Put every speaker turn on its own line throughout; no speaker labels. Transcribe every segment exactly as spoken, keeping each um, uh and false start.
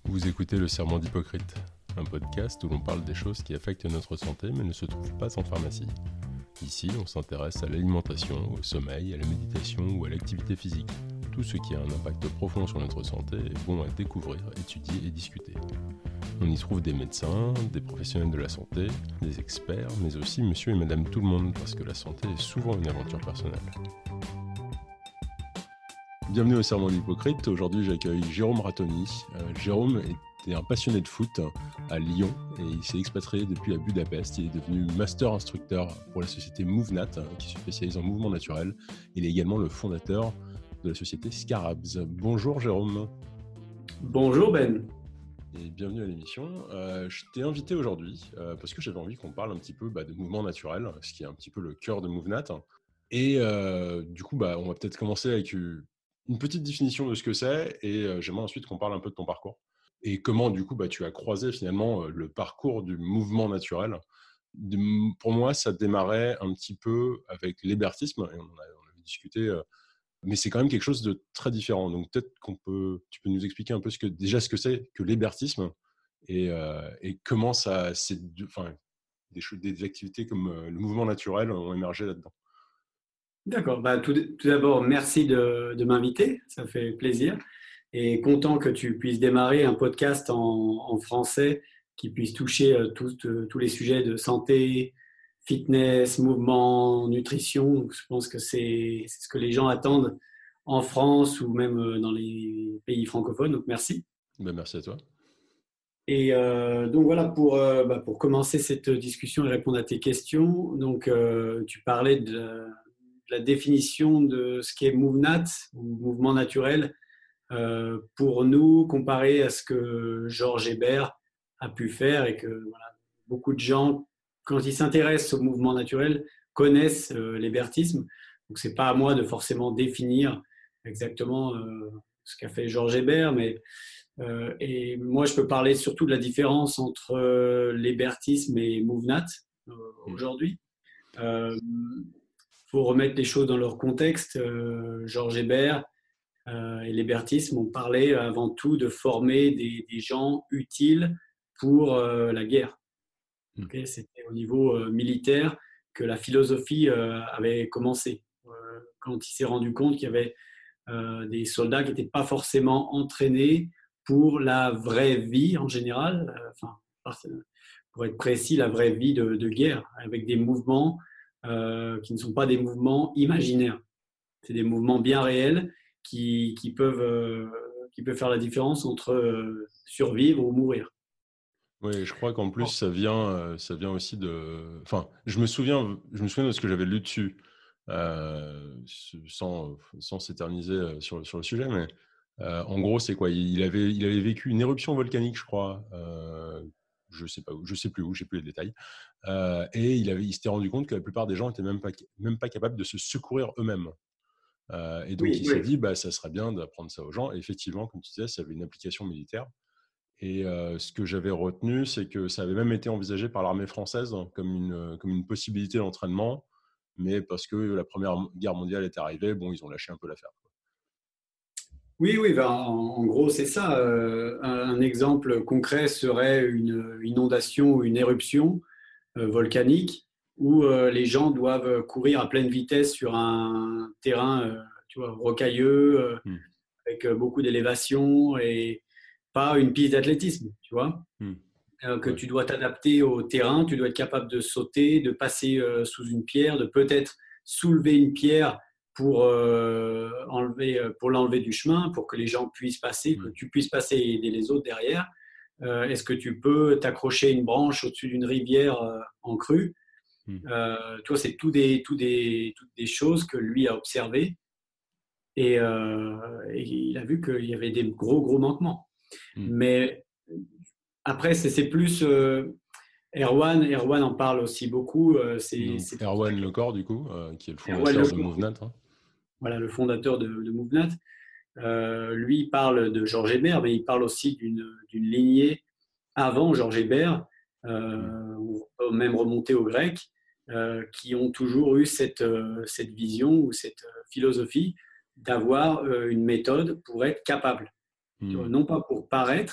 Vous écoutez Le Serment d'Hippocrate, un podcast où l'on parle des choses qui affectent notre santé mais ne se trouvent pas en pharmacie. Ici, on s'intéresse à l'alimentation, au sommeil, à la méditation ou à l'activité physique. Tout ce qui a un impact profond sur notre santé est bon à découvrir, étudier et discuter. On y trouve des médecins, des professionnels de la santé, des experts, mais aussi monsieur et madame tout le monde, parce que la santé est souvent une aventure personnelle. Bienvenue au Serment d'Hippocrate. Aujourd'hui, j'accueille Jérôme Ratoni. Euh, Jérôme était un passionné de foot à Lyon et il s'est expatrié depuis à Budapest. Il est devenu master instructeur pour la société MoveNat, qui se spécialise en mouvement naturel. Il est également le fondateur de la société Scarabs. Bonjour Jérôme.
Bonjour Ben.
Et bienvenue à l'émission. Euh, je t'ai invité aujourd'hui euh, parce que j'avais envie qu'on parle un petit peu bah, de mouvement naturel, ce qui est un petit peu le cœur de MoveNat. Et euh, du coup, bah, on va peut-être commencer avec une petite définition de ce que c'est et euh, j'aimerais ensuite qu'on parle un peu de ton parcours. Et comment, du coup, bah, tu as croisé finalement euh, le parcours du mouvement naturel. De, pour moi, ça démarrait un petit peu avec l'hébertisme, et on, a, on avait discuté, euh, mais c'est quand même quelque chose de très différent. Donc peut-être qu'on peut, tu peux nous expliquer un peu ce que, déjà ce que c'est que l'hébertisme et, euh, et comment ça, c'est, enfin, des, des activités comme euh, le mouvement naturel ont émergé là-dedans.
D'accord. Bah, tout, tout d'abord, merci de, de m'inviter. Ça fait plaisir. Et content que tu puisses démarrer un podcast en, en français qui puisse toucher euh, tous, euh, tous les sujets de santé, fitness, mouvement, nutrition. Donc, je pense que c'est, c'est ce que les gens attendent en France ou même euh, dans les pays francophones. Donc, merci.
Ben, merci à toi.
Et euh, donc voilà, pour, euh, bah, pour commencer cette discussion et répondre à tes questions, donc, euh, tu parlais de la définition de ce qu'est MoveNat, ou mouvement naturel, euh, pour nous, comparé à ce que Georges Hébert a pu faire et que voilà, beaucoup de gens, quand ils s'intéressent au mouvement naturel, connaissent euh, l'hébertisme. Donc, ce n'est pas à moi de forcément définir exactement euh, ce qu'a fait Georges Hébert, mais euh, et moi, je peux parler surtout de la différence entre euh, l'hébertisme et MoveNat euh, aujourd'hui. Euh, faut remettre les choses dans leur contexte. Euh, Georges Hébert euh, et l'hébertisme ont parlé avant tout de former des, des gens utiles pour euh, la guerre. Okay, c'était au niveau euh, militaire que la philosophie euh, avait commencé. Euh, quand il s'est rendu compte qu'il y avait euh, des soldats qui n'étaient pas forcément entraînés pour la vraie vie en général, euh, enfin, pour être précis, la vraie vie de, de guerre, avec des mouvements euh, qui ne sont pas des mouvements imaginaires. C'est des mouvements bien réels qui, qui, peuvent, euh, qui peuvent faire la différence entre euh, survivre ou mourir.
Oui, je crois qu'en plus, ça vient, ça vient aussi de... Enfin, je me souviens, je me souviens de ce que j'avais lu dessus, euh, sans, sans s'éterniser sur, sur le sujet, mais euh, en gros, c'est quoi? Il avait, il avait vécu une éruption volcanique, je crois, euh, je sais pas où, je sais plus où, j'ai plus les détails, euh, et il, avait, il s'était rendu compte que la plupart des gens n'étaient même pas, même pas capables de se secourir eux-mêmes. Euh, et donc,
Oui,
il
oui.
s'est dit, bah, ça serait bien d'apprendre ça aux gens. Et effectivement, comme tu disais, ça avait une application militaire. Et euh, ce que j'avais retenu, c'est que ça avait même été envisagé par l'armée française comme une, comme une possibilité d'entraînement, mais parce que la Première Guerre mondiale est arrivée, bon, ils ont lâché un peu l'affaire.
Oui, oui, ben, en, en gros, c'est ça. Euh, un, un exemple concret serait une inondation ou une éruption euh, volcanique où euh, les gens doivent courir à pleine vitesse sur un terrain euh, tu vois, rocailleux, euh,
Hmm.
avec euh, beaucoup d'élévation et pas une piste d'athlétisme, tu vois.
Hmm.
Euh, que
Ouais.
tu dois t'adapter au terrain, tu dois être capable de sauter, de passer euh, sous une pierre, de peut-être soulever une pierre pour, euh, enlever, euh, pour l'enlever du chemin, pour que les gens puissent passer,
Hmm.
que tu puisses passer et aider les autres derrière. Euh, est-ce que tu peux t'accrocher à une branche au-dessus d'une rivière euh, en crue?
Hmm.
euh, Toi, c'est tout des, tout des, toutes des choses que lui a observées et, euh, et il a vu qu'il y avait des gros, gros manquements.
Hmm.
Mais après, c'est, c'est plus... Euh, Erwan, Erwan en parle aussi beaucoup. Euh, c'est,
Donc,
c'est
Erwan Lecor, du coup, euh, qui est le
Erwan
fondateur de
Lecor,
MoveNat. Hein.
voilà, le fondateur de, de MoveNat. Euh, lui, il parle de Georges Hébert, mais il parle aussi d'une, d'une lignée avant Georges Hébert, euh,
Hmm.
on peut même remonter aux Grecs, euh, qui ont toujours eu cette, euh, cette vision ou cette euh, philosophie d'avoir euh, une méthode pour être capable.
Hmm.
Non pas pour paraître,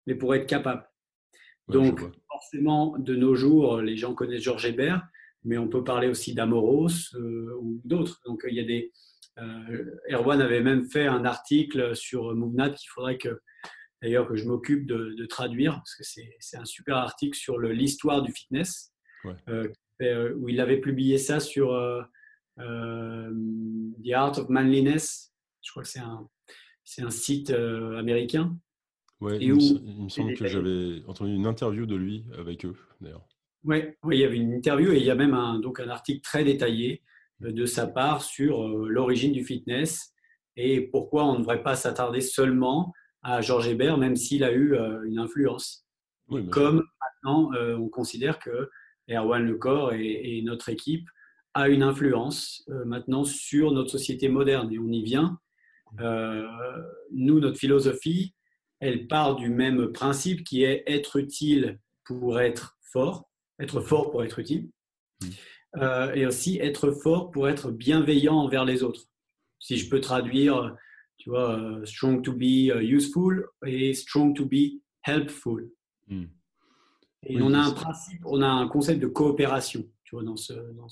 mais pour être capable.
Ouais, je
Donc,
vois.
forcément, de nos jours, les gens connaissent Georges Hébert, mais on peut parler aussi d'Amoros euh, ou d'autres. Donc, il y a des. Euh, Erwan avait même fait un article sur MoveNat qu'il faudrait que, d'ailleurs, que je m'occupe de, de traduire, parce que c'est, c'est un super article sur le- l'histoire du fitness,
Ouais.
euh, où il avait publié ça sur euh, euh, The Art of Manliness. Je crois que c'est un, c'est un site euh, américain.
Ouais,
Et
il me,
où
s- il me
il
semble que
détaillait.
j'avais entendu une interview de lui avec eux, d'ailleurs.
Ouais, ouais, il y avait une interview et il y a même un, donc un article très détaillé euh, de sa part sur euh, l'origine du fitness et pourquoi on ne devrait pas s'attarder seulement à Georges Hébert, même s'il a eu euh, une influence.
Oui,
Et
bien sûr.
comme maintenant, euh, on considère que Erwan Lecor et, et notre équipe a une influence euh, maintenant sur notre société moderne et on y vient. Euh, nous, notre philosophie, elle part du même principe qui est être utile pour être fort, être
Mhm.
fort pour être utile,
Mhm.
euh, et aussi être fort pour être bienveillant envers les autres. Si je peux traduire, tu vois, euh, strong to be uh, useful et strong to be helpful.
Mhm.
Et on a
Oui,
un
c'est-
principe, on a un concept de coopération, tu vois, dans ce, dans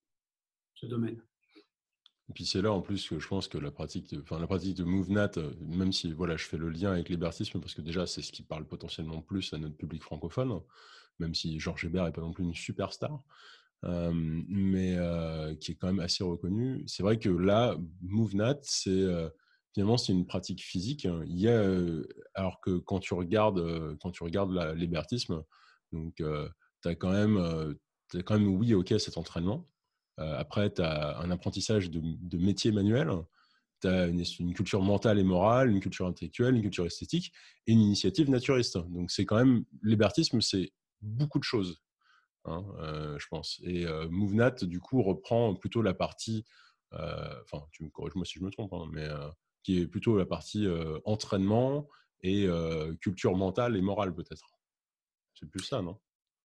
ce domaine.
et puis c'est là en plus que je pense que la pratique de, enfin, la pratique de MoveNat, euh, même si voilà, je fais le lien avec l'hébertisme, parce que déjà c'est ce qui parle potentiellement plus à notre public francophone, même si Georges Hébert n'est pas non plus une superstar, euh, mais euh, qui est quand même assez reconnu. C'est vrai que là, MoveNat, c'est euh, finalement c'est une pratique physique. Il y a, euh, alors que quand tu regardes, euh, quand tu regardes la- l'hébertisme, donc tu as quand même, euh, t'as quand même, oui, ok, cet entraînement. Euh, après, tu as un apprentissage de, de métier manuel, tu as une, une culture mentale et morale, une culture intellectuelle, une culture esthétique et une initiative naturiste. Donc, c'est quand même, l'hébertisme, c'est beaucoup de choses, hein, euh, je pense. Et euh, MoveNat, du coup, reprend plutôt la partie, euh, enfin, tu me corriges moi si je me trompe, hein, mais euh, qui est plutôt la partie euh, entraînement et euh, culture mentale et morale, peut-être. C'est plus ça, non?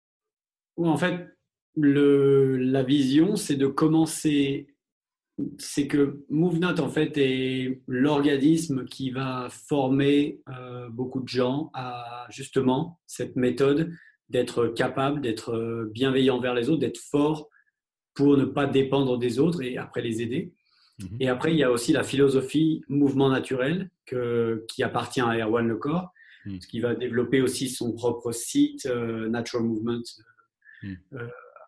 Ou en fait, le, la vision, c'est de commencer. C'est que MoveNat, en fait, est l'organisme qui va former euh, beaucoup de gens à justement cette méthode d'être capable, d'être euh, bienveillant vers les autres, d'être fort pour ne pas dépendre des autres et après les aider.
Mhm.
Et après, il y a aussi la philosophie mouvement naturel que, qui appartient à Erwan Lecor,
Mhm.
qui va développer aussi son propre site euh, Natural Movement
Mhm.
euh,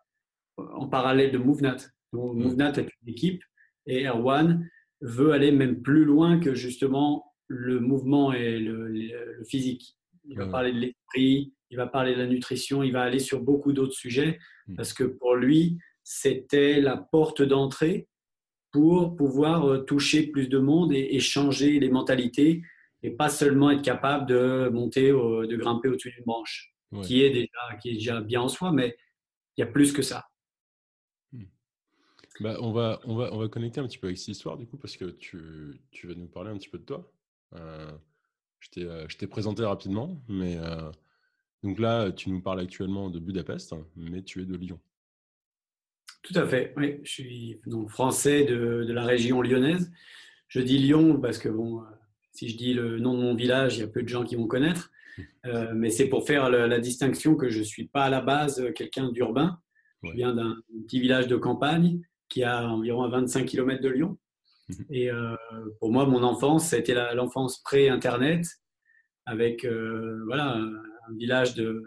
en parallèle de MoveNat. Donc,
Ouais.
MoveNat est une équipe et Erwan veut aller même plus loin que justement le mouvement et le, le, le physique. Il va
Ouais, ouais.
parler de l'esprit, il va parler de la nutrition, il va aller sur beaucoup d'autres sujets
Mhm.
parce que pour lui, c'était la porte d'entrée pour pouvoir euh, toucher plus de monde et, et changer les mentalités et pas seulement être capable de monter, au- de grimper au-dessus d'une branche,
Ouais.
qui est déjà, qui est déjà bien en soi, mais il y a plus que ça.
Mhm. Bah, on va, on va, on va connecter un petit peu avec cette histoire, du coup, parce que tu, tu vas nous parler un petit peu de toi. Euh, je t'ai, euh, je t'ai présenté rapidement, mais euh, donc là, tu nous parles actuellement de Budapest, mais tu es de Lyon.
Tout à fait, oui. Je suis donc français de, de la région lyonnaise. Je dis Lyon parce que bon, euh, si je dis le nom de mon village, il y a peu de gens qui vont connaître. Euh, mais c'est pour faire la, la distinction que je ne suis pas à la base quelqu'un d'urbain. Je
Ouais.
viens d'un petit village de campagne qui a environ vingt-cinq kilomètres de Lyon.
Mhm.
Et euh, pour moi, mon enfance, ça a été la- l'enfance pré-Internet, avec euh, voilà, un, un village de,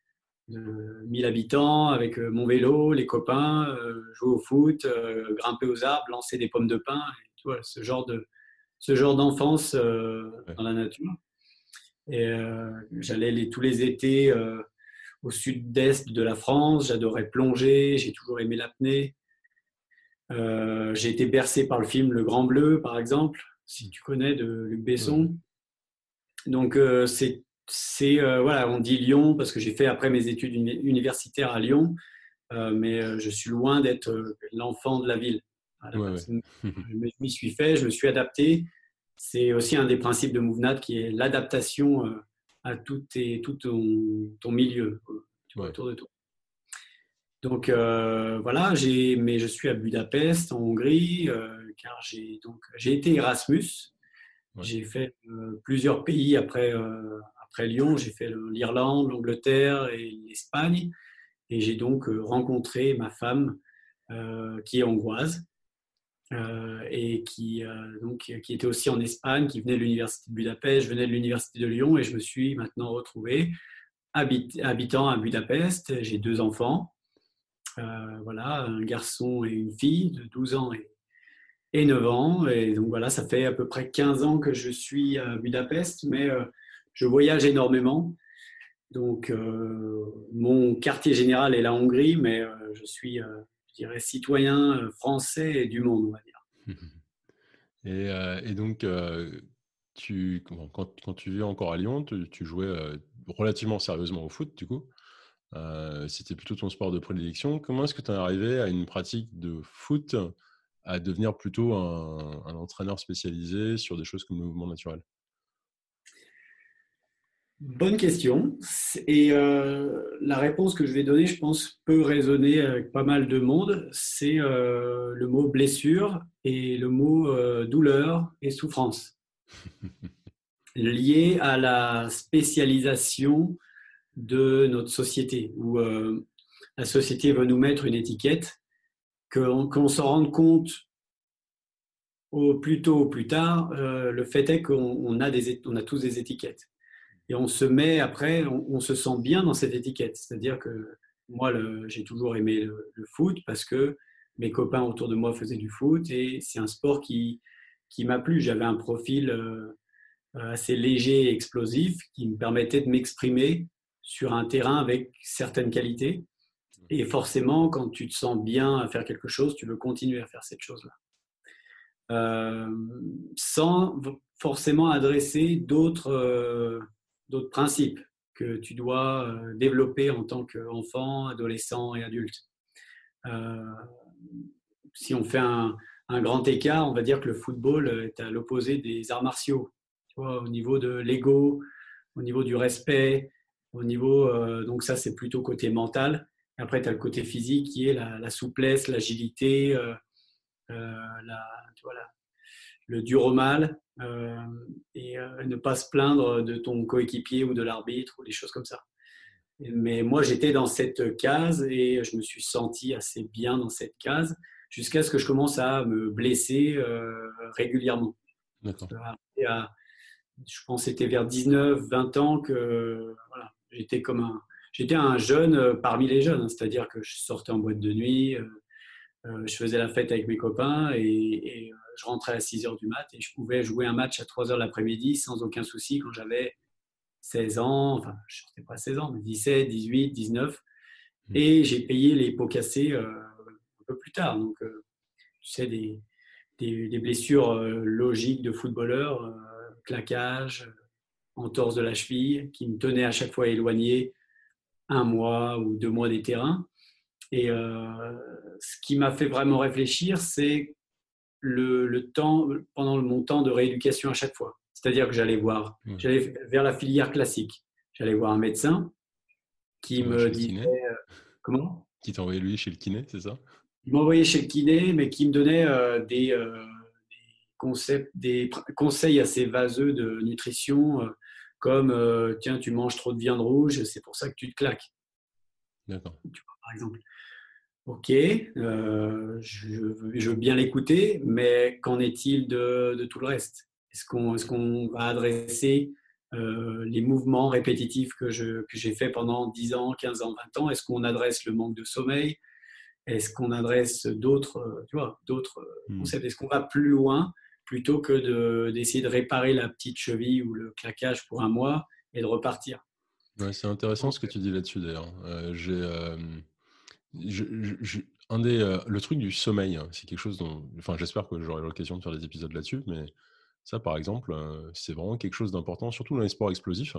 de mille habitants, avec euh, mon vélo, les copains, euh, jouer au foot, euh, grimper aux arbres, lancer des pommes de pin, et, tu vois, ce genre de, ce genre d'enfance euh,
Ouais.
dans la nature. Et euh, j'allais les, tous les étés euh, au sud-est de la France, j'adorais plonger, j'ai toujours aimé l'apnée. Euh, j'ai été bercé par le film Le Grand Bleu, par exemple, si
Mhm.
tu connais, de Luc
Ouais, ouais.
Besson. Donc, euh, c'est, c'est euh, voilà, on dit Lyon parce que j'ai fait après mes études uni- universitaires à Lyon, euh, mais euh, je suis loin d'être euh, l'enfant de la ville à la
Ouais, ouais.
base. Je me- je m'y suis fait, je me suis adapté. C'est aussi un des principes de MoveNat qui est l'adaptation euh, à tout, tes, tout ton, ton milieu, euh, tu vois,
Ouais.
autour de toi. Donc euh, voilà, j'ai, mais je suis à Budapest, en Hongrie, euh, car j'ai donc j'ai été Erasmus.
Ouais.
J'ai fait euh, plusieurs pays après, euh, après Lyon, j'ai fait l'Irlande, l'Angleterre et l'Espagne. Et j'ai donc rencontré ma femme euh, qui est hongroise euh, et qui, euh, donc, qui était aussi en Espagne, qui venait de l'Université de Budapest, je venais de l'Université de Lyon et je me suis maintenant retrouvé habit, habitant à Budapest. J'ai deux enfants, euh, voilà, un garçon et une fille de douze ans et, et neuf ans. Et donc voilà, ça fait à peu près quinze ans que je suis à Budapest, mais euh, je voyage énormément. Donc, euh, mon quartier général est la Hongrie, mais euh, je suis, euh, je dirais, citoyen euh, français et du monde, on va dire.
Et, euh, et donc, euh, tu, bon, quand, quand tu vivais encore à Lyon, tu, tu jouais euh, relativement sérieusement au foot, du coup. Euh, c'était plutôt ton sport de prédilection. Comment est-ce que tu es arrivé à une pratique de foot à devenir plutôt un, un entraîneur spécialisé sur des choses comme le mouvement naturel?
Bonne question. Et euh, la réponse que je vais donner, je pense, peut résonner avec pas mal de monde. C'est euh, le mot blessure et le mot euh, douleur et souffrance, lié à la spécialisation de notre société, où euh, la société veut nous mettre une étiquette, qu'on qu'on s'en rende compte au plus tôt ou plus tard. Euh, le fait est qu'on on a, des, on a tous des étiquettes. Et on se met après, on, on se sent bien dans cette étiquette. C'est-à-dire que moi, le- j'ai toujours aimé le, le foot parce que mes copains autour de moi faisaient du foot et c'est un sport qui, qui m'a plu. J'avais un profil euh, assez léger et explosif qui me permettait de m'exprimer sur un terrain avec certaines qualités. Et forcément, quand tu te sens bien à faire quelque chose, tu veux continuer à faire cette chose-là. Euh, Sans forcément adresser d'autres euh, d'autres principes que tu dois euh, développer en tant qu'enfant, adolescent et adulte. Euh, si on fait un, un, grand écart, on va dire que le football est à l'opposé des arts martiaux, tu vois, au niveau de l'ego, au niveau du respect, au niveau, euh, donc ça c'est plutôt côté mental. Et après, tu as le côté physique qui est la, la souplesse, l'agilité, euh, euh, la, tu vois, la, le dur au mal, euh, et euh, ne pas se plaindre de ton coéquipier ou de l'arbitre ou des choses comme ça. Mais moi, j'étais dans cette case et je me suis senti assez bien dans cette case jusqu'à ce que je commence à me blesser euh, régulièrement.
D'accord.
À, je pense que c'était vers dix-neuf vingt ans que voilà, j'étais comme un, j'étais un jeune parmi les jeunes, c'est-à-dire que je sortais en boîte de nuit, euh, euh, je faisais la fête avec mes copains et, et euh, je rentrais à six heures du mat et je pouvais jouer un match à trois heures de l'après-midi sans aucun souci quand j'avais seize ans, enfin je ne sortais pas seize ans, mais dix-sept, dix-huit, dix-neuf.
Mm.
Et j'ai payé les pots cassés euh, un peu plus tard. Donc, euh, tu sais, des, des, des blessures euh, logiques de footballeur, euh, claquage, entorse de la cheville, qui me tenaient à chaque fois éloigné un mois ou deux mois des terrains. Et euh, ce qui m'a fait vraiment réfléchir, c'est le, le temps, pendant mon temps de rééducation à chaque fois. C'est-à-dire que j'allais voir,
Ouais.
j'allais vers la filière classique. J'allais voir un médecin
Qui
qui
t'envoie
me
chez le
disait,
kiné?
comment?
Qui t'envoyait lui chez le kiné, c'est ça?
Il m'envoyait chez le kiné, mais qui me donnait euh, des, euh, des, concepts, des pr- conseils assez vaseux de nutrition, euh, comme euh, tiens, tu manges trop de viande rouge, c'est pour ça que tu te claques,
D'accord.
tu vois, par exemple. Ok, euh, je, veux, je veux bien l'écouter, mais qu'en est-il de, de tout le reste? Est-ce qu'on est-ce qu'on va adresser euh, les mouvements répétitifs que je, que j'ai fait pendant dix ans, quinze ans, vingt ans? Est-ce qu'on adresse le manque de sommeil? Est-ce qu'on adresse d'autres, euh, tu vois, d'autres euh,
Mm.
concepts? Est-ce qu'on va plus loin plutôt que de, d'essayer de réparer la petite cheville ou le claquage pour un mois et de repartir?
Ouais, c'est intéressant
Donc,
ce que tu dis là-dessus d'ailleurs. Euh, j'ai, euh, je- je- je- un des, euh, le truc du sommeil, hein, c'est quelque chose dont, enfin, j'espère que j'aurai l'occasion de faire des épisodes là-dessus, mais ça, par exemple, euh, c'est vraiment quelque chose d'important, surtout dans les sports explosifs.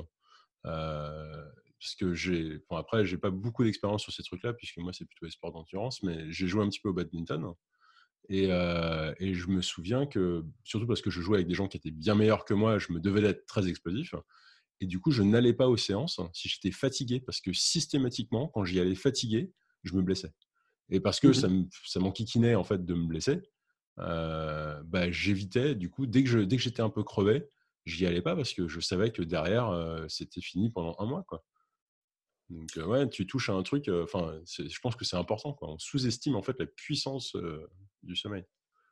Euh, parce que j'ai, bon, après, j'ai pas beaucoup d'expérience sur ces trucs-là, puisque moi, c'est plutôt les sports d'endurance, mais j'ai joué un petit peu au badminton. Et, euh, et je me souviens que, surtout parce que je jouais avec des gens qui étaient bien meilleurs que moi, je me devais d'être très explosif. Et du coup, je n'allais pas aux séances si j'étais fatigué, parce que systématiquement, quand j'y allais fatigué, je me blessais. Et parce que ça,
mhm.
me, ça m'enquiquinait en fait de me blesser, euh, bah, j'évitais, du coup, dès que, je, dès que j'étais un peu crevé, j'y allais pas parce que je savais que derrière, euh, c'était fini pendant un mois, quoi. Donc, euh, ouais, tu touches à un truc, enfin, euh, je pense que c'est important, quoi. On sous-estime en fait la puissance euh, du sommeil.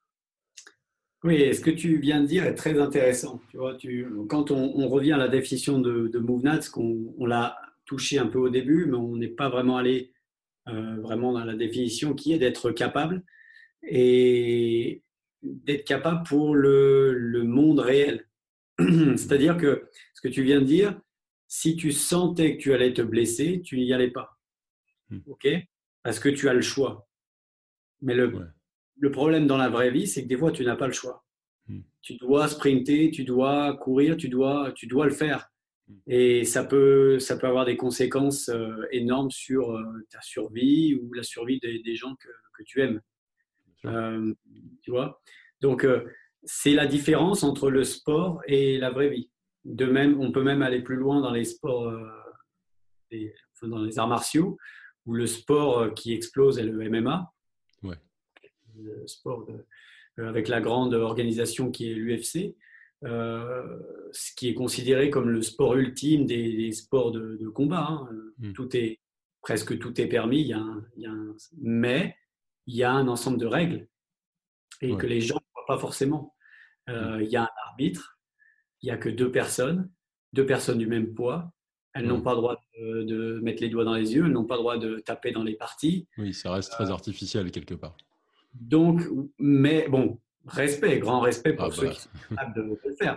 Oui, et ce que tu viens de dire est très intéressant. Tu vois, tu, quand on, on revient à la définition de, de MoveNat, qu'on on l'a touché un peu au début, mais on n'est pas vraiment allé euh, vraiment dans la définition qui est d'être capable et d'être capable pour le, le monde réel.
Mhm.
C'est-à-dire que ce que tu viens de dire, si tu sentais que tu allais te blesser, tu n'y allais pas.
Mhm.
OK? Parce que tu as le choix. Mais le,
Ouais.
le problème dans la vraie vie, c'est que des fois, tu n'as pas le choix.
Mhm.
Tu dois sprinter, tu dois courir, tu dois, tu dois le faire.
Mhm.
Et ça peut, ça peut avoir des conséquences euh, énormes sur euh, ta survie ou la survie des, des gens que, que tu aimes.
Bien sûr.
Euh, tu vois? Donc, euh, c'est la différence entre le sport et la vraie vie. De même, on peut même aller plus loin dans les sports, euh, les- enfin, dans les arts martiaux, où le sport euh, qui explose est le M M A,
Ouais.
le sport de- euh, avec la grande organisation qui est l'U F C, euh, ce qui est considéré comme le sport ultime des, des sports de, de combat, hein.
Mhm.
Tout est, presque tout est permis, il y a un- il y a un- mais il y a un ensemble de règles et que
Ouais.
les gens ne voient pas forcément.
Mhm.
Euh, il y a un arbitre, il n'y a que deux personnes, deux personnes du même poids. Elles n'ont
Ouais.
pas le droit de, de mettre les doigts dans les yeux, elles n'ont pas le droit de taper dans les parties.
Oui, ça reste très artificiel quelque part.
Donc, mais bon, respect, grand respect
Ah
pour ceux
bah,
qui sont capables de, de le faire.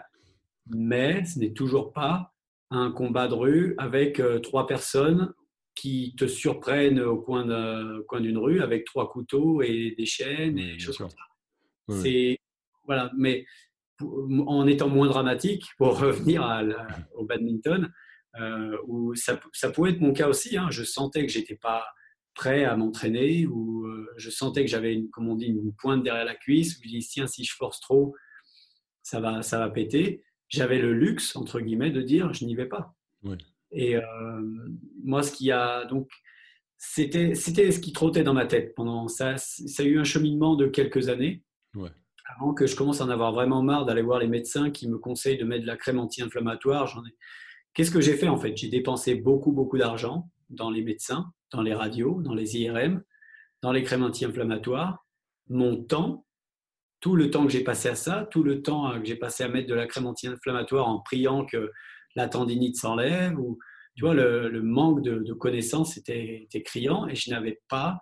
Mais ce n'est toujours pas un combat de rue avec euh, trois personnes qui te surprennent au coin d'un- au coin d'une rue avec trois couteaux et des chaînes et
oui,
des
bien
choses comme
sûr.
ça.
Oui, oui.
C'est voilà, mais pour- en étant moins dramatique, pour revenir à la- au badminton, euh, où ça, ça pouvait être mon cas aussi, hein. Je sentais que j'étais pas prêt à m'entraîner, ou euh, je sentais que j'avais, une, comme on dit, une pointe derrière la cuisse, où je dis, tiens, si je force trop, ça va, ça va péter. J'avais le luxe, entre guillemets, de dire, je n'y vais pas.
Oui.
Et euh, moi, ce qui a donc, c'était, c'était ce qui trottait dans ma tête pendant ça. Ça a eu un cheminement de quelques années
Ouais.
avant que je commence à en avoir vraiment marre d'aller voir les médecins qui me conseillent de mettre de la crème anti-inflammatoire. J'en ai... Qu'est-ce que j'ai fait en fait? J'ai dépensé beaucoup, beaucoup d'argent dans les médecins, dans les radios, dans les I R M, dans les crèmes anti-inflammatoires. Mon temps, tout le temps que j'ai passé à ça, tout le temps que j'ai passé à mettre de la crème anti-inflammatoire en priant que la tendinite s'enlève, ou tu vois, le, le manque de, de connaissances était, était criant et je n'avais pas,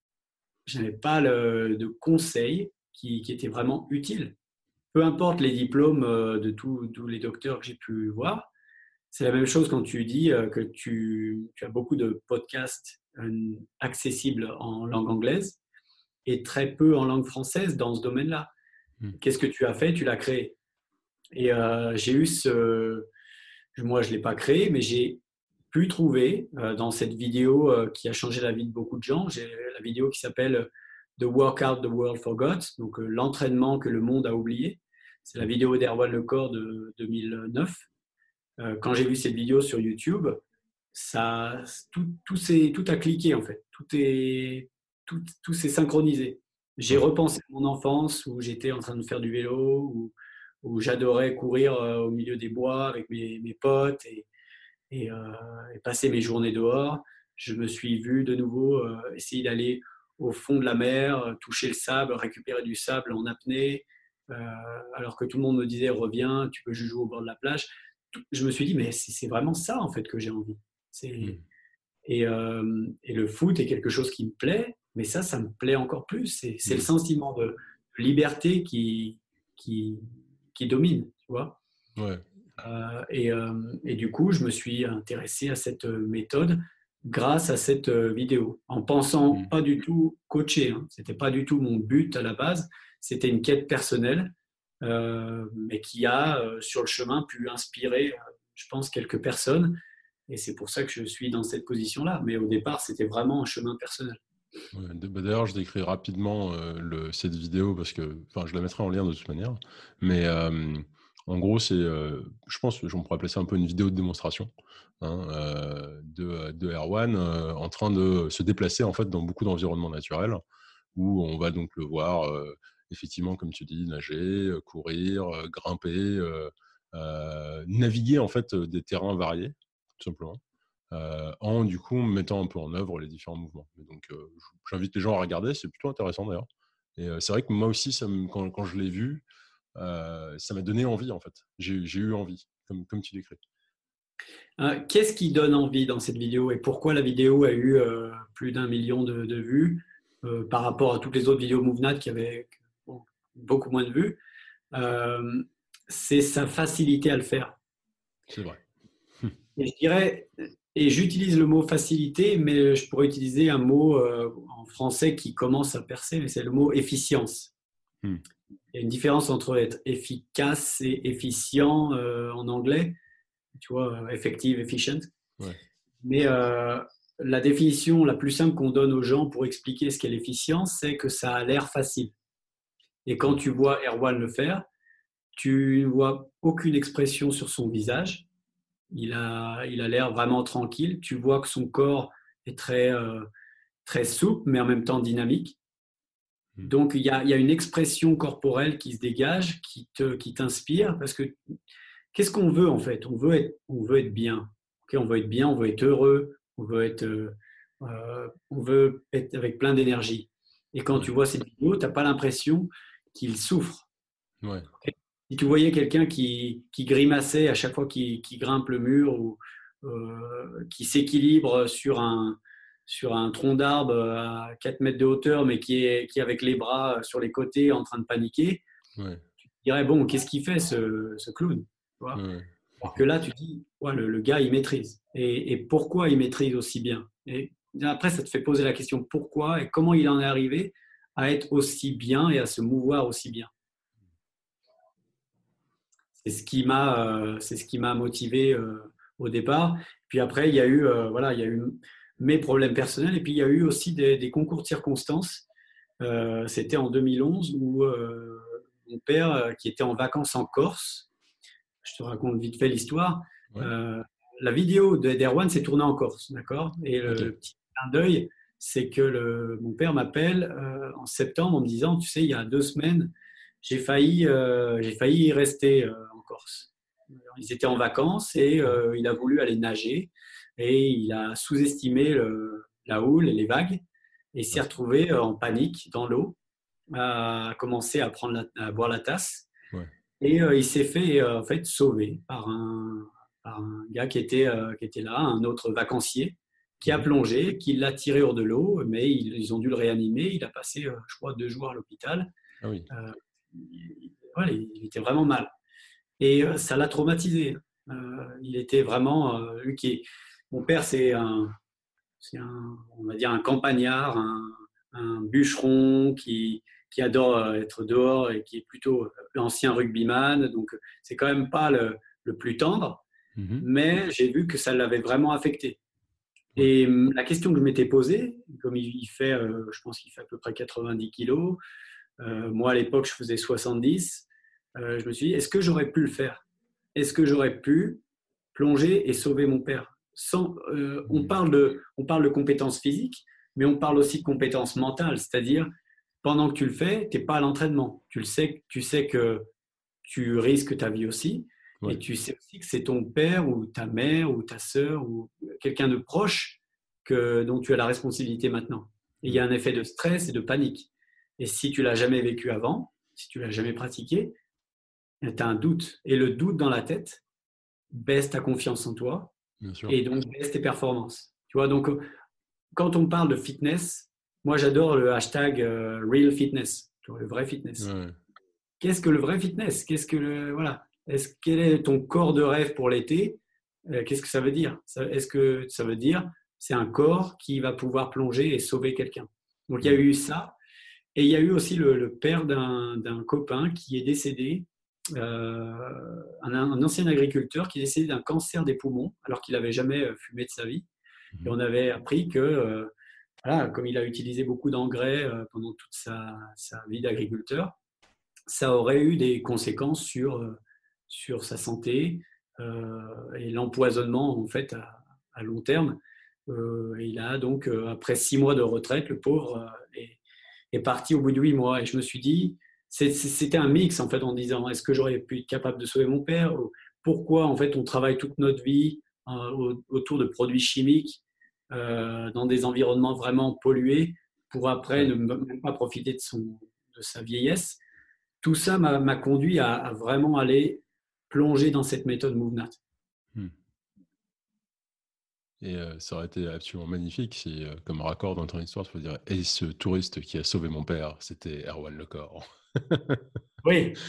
je n'avais pas le, de conseils qui, qui étaient vraiment utiles. Peu importe les diplômes euh, de tous tous les docteurs que j'ai pu voir, c'est la même chose quand tu dis euh, que tu, tu as beaucoup de podcasts euh, accessibles en langue anglaise et très peu en langue française dans ce domaine-là.
Mhm.
Qu'est-ce que tu as fait? Tu l'as créé. Et euh, j'ai eu ce... Moi, je ne l'ai pas créé, mais j'ai pu trouver euh, dans cette vidéo euh, qui a changé la vie de beaucoup de gens, j'ai la vidéo qui s'appelle The Workout the World Forgot, donc euh, l'entraînement que le monde a oublié. C'est la vidéo d'Erwan Lecor de deux mille neuf. Euh, quand j'ai vu cette vidéo sur YouTube, ça, tout, tout, tout a cliqué en fait. Tout est, tout, tout s'est synchronisé. J'ai
Ouais.
repensé à mon enfance où j'étais en train de faire du vélo, où, où j'adorais courir euh, au milieu des bois avec mes, mes potes et, et, euh, et passer mes journées dehors. Je me suis vu de nouveau euh, essayer d'aller au fond de la mer, euh, toucher le sable, récupérer du sable en apnée, euh, alors que tout le monde me disait reviens, tu peux juste jouer au bord de la plage. Je me suis dit mais c'est vraiment ça en fait que j'ai envie. C'est
Mhm.
et, euh, et le foot est quelque chose qui me plaît, mais ça, ça me plaît encore plus. C'est c'est le
Mhm.
sentiment de liberté qui, qui, qui domine, tu vois.
Ouais.
Euh, et, euh, et du coup, je me suis intéressé à cette méthode grâce à cette euh, vidéo, en pensant
Mhm.
pas du tout coacher, hein. C'était pas du tout mon but à la base. C'était une quête personnelle, euh, mais qui a, euh, sur le chemin, pu inspirer, euh, je pense, quelques personnes. Et c'est pour ça que je suis dans cette position-là. Mais au départ, c'était vraiment un chemin personnel.
Ouais, d- bah, d'ailleurs, je décris rapidement euh, le, cette vidéo parce que, enfin, je la mettrai en lien de toute manière. Mais euh, en gros, c'est, euh, je pense que on pourrait appeler ça un peu une vidéo de démonstration, hein, euh, de, de Erwan euh, en train de se déplacer en fait dans beaucoup d'environnements naturels où on va donc le voir euh, effectivement, comme tu dis, nager, euh, courir, euh, grimper. euh, euh, naviguer en fait des terrains variés, tout simplement, euh, en du coup mettant un peu en œuvre les différents mouvements. Et donc, euh, j'invite les gens à regarder, c'est plutôt intéressant d'ailleurs. Et euh, c'est vrai que moi aussi, ça me, quand, quand je l'ai vu, euh, ça m'a donné envie en fait. J'ai, j'ai eu envie, comme, comme tu décris.
Euh, Qu'est-ce qui donne envie dans cette vidéo et pourquoi la vidéo a eu euh, plus d'un million de, de vues euh, par rapport à toutes les autres vidéos MoveNat qui avaient bon, beaucoup moins de vues? Euh, c'est sa facilité à le faire.
C'est vrai.
Et je dirais, et j'utilise le mot facilité, mais je pourrais utiliser un mot euh, en français qui commence à percer, mais c'est le mot efficience.
Hmm.
Il y a une différence entre être efficace et efficient euh, en anglais, tu vois, effective, efficient.
Ouais.
Mais euh, la définition la plus simple qu'on donne aux gens pour expliquer ce qu'est l'efficience, c'est que ça a l'air facile. Et quand
Hmm.
tu vois Erwan le faire, tu ne vois aucune expression sur son visage. Il a, il a l'air vraiment tranquille. Tu vois que son corps est très, euh, très souple, mais en même temps dynamique.
Hmm.
Donc, il y a, il y a une expression corporelle qui se dégage, qui te, qui t'inspire, parce que qu'est-ce qu'on veut en fait? On veut être, on veut être bien. Okay, on veut être bien, on veut être heureux, on veut être, euh, euh, on veut être avec plein d'énergie. Et quand
Ouais.
tu vois cette vidéo, tu n'as pas l'impression qu'il souffre.
Ouais.
Okay, si tu voyais quelqu'un qui, qui grimaçait à chaque fois qu'il, qu'il grimpe le mur ou euh, qui s'équilibre sur un, sur un tronc d'arbre à quatre mètres de hauteur, mais qui est, qui est avec les bras sur les côtés en train de paniquer,
Ouais.
tu te dirais, bon, qu'est-ce qu'il fait ce, ce clown? Tu vois.
Ouais.
Alors que là, tu dis, ouais, le, le gars, il maîtrise. Et, et pourquoi il maîtrise aussi bien? Et après, ça te fait poser la question pourquoi et comment il en est arrivé à être aussi bien et à se mouvoir aussi bien. C'est ce qui m'a, euh, c'est ce qui m'a motivé euh, au départ. Puis après, il y a eu, euh, voilà, il y a eu mes problèmes personnels et puis il y a eu aussi des, des concours de circonstances. Euh, c'était en deux mille onze où euh, mon père, euh, qui était en vacances en Corse, je te raconte vite fait l'histoire.
Ouais.
Euh, la vidéo d'Erwan s'est tournée en Corse, d'accord? Et le,
Ok.
le petit clin d'œil, c'est que le, mon père m'appelle euh, en septembre en me disant, tu sais, il y a deux semaines, j'ai failli, euh, j'ai failli y rester euh, en Corse. Ils étaient en vacances et euh, il a voulu aller nager et il a sous-estimé le, la houle et les vagues et il s'est
Ouais.
retrouvé en panique dans l'eau, a commencé à, prendre la, à boire la tasse
Ouais.
et euh, il s'est fait euh, en fait sauver par un, par un gars qui était, euh, qui était là, un autre vacancier, qui a
Mhm.
plongé, qui l'a tiré hors de l'eau, mais ils, ils ont dû le réanimer. Il a passé, euh, je crois, deux jours à l'hôpital.
Ah oui.
Euh, il, voilà, il était vraiment mal. Et euh, ça l'a traumatisé. Euh, il était vraiment, euh, lui qui est, mon père, c'est un, c'est un, on va dire un campagnard, un, un bûcheron qui, qui adore euh, être dehors et qui est plutôt ancien rugbyman. Donc, c'est quand même pas le, le plus tendre,
Mhm.
mais j'ai vu que ça l'avait vraiment affecté.
Ouais.
Et hum, la question que je m'étais posée, comme il, il fait, euh, je pense qu'il fait à peu près quatre-vingt-dix kilos, euh, moi à l'époque je faisais soixante-dix, euh, je me suis dit, est-ce que j'aurais pu le faire? Est-ce que j'aurais pu plonger et sauver mon père? Sans, euh, on,
Mhm.
parle de, on parle de compétences physiques, mais on parle aussi de compétences mentales, c'est-à-dire pendant que tu le fais, tu n'es pas à l'entraînement. Tu le sais, tu sais que tu risques ta vie aussi, et
Ouais.
tu sais aussi que c'est ton père ou ta mère ou ta sœur ou quelqu'un de proche que, dont tu as la responsabilité maintenant. Et il y
Mhm.
a un effet de stress et de panique. Et si tu l'as jamais vécu avant, si tu l'as jamais pratiqué, tu as un doute. Et le doute dans la tête baisse ta confiance en toi
Bien sûr.
et donc baisse tes performances. Tu vois, donc quand on parle de fitness, moi j'adore le hashtag euh, real fitness, tu vois, le vrai fitness.
Ouais.
Qu'est-ce que le vrai fitness? Qu'est-ce que le, voilà, est-ce quel est ton corps de rêve pour l'été? Euh, qu'est-ce que ça veut dire? Ça- Est-ce que ça veut dire c'est un corps qui va pouvoir plonger et sauver quelqu'un? Donc il y a
Mhm.
eu ça. Et il y a eu aussi le, le père d'un d'un copain qui est décédé, euh, un, un ancien agriculteur qui est décédé d'un cancer des poumons alors qu'il n'avait jamais euh, fumé de sa vie. Et
Mhm.
on avait appris que, euh, voilà, comme il a utilisé beaucoup d'engrais euh, pendant toute sa, sa vie d'agriculteur, ça aurait eu des conséquences sur, euh, sur sa santé euh, et l'empoisonnement en fait à, à long terme. Euh, il a donc, euh, après six mois de retraite, le pauvre euh, est, est parti au bout de huit mois. Et je me suis dit, c'était un mix en fait en disant est-ce que j'aurais pu être capable de sauver mon père? Pourquoi en fait on travaille toute notre vie euh, autour de produits chimiques euh, dans des environnements vraiment pollués pour après
Ouais.
ne même pas profiter de, son, de sa vieillesse. Tout ça m'a conduit à, à vraiment aller plonger dans cette méthode MoveNat.
Hmm. Et euh, ça aurait été absolument magnifique si, euh, comme raccord dans ton histoire, tu peux dire et ce touriste qui a sauvé mon père, c'était Erwan Lecor.
Oui.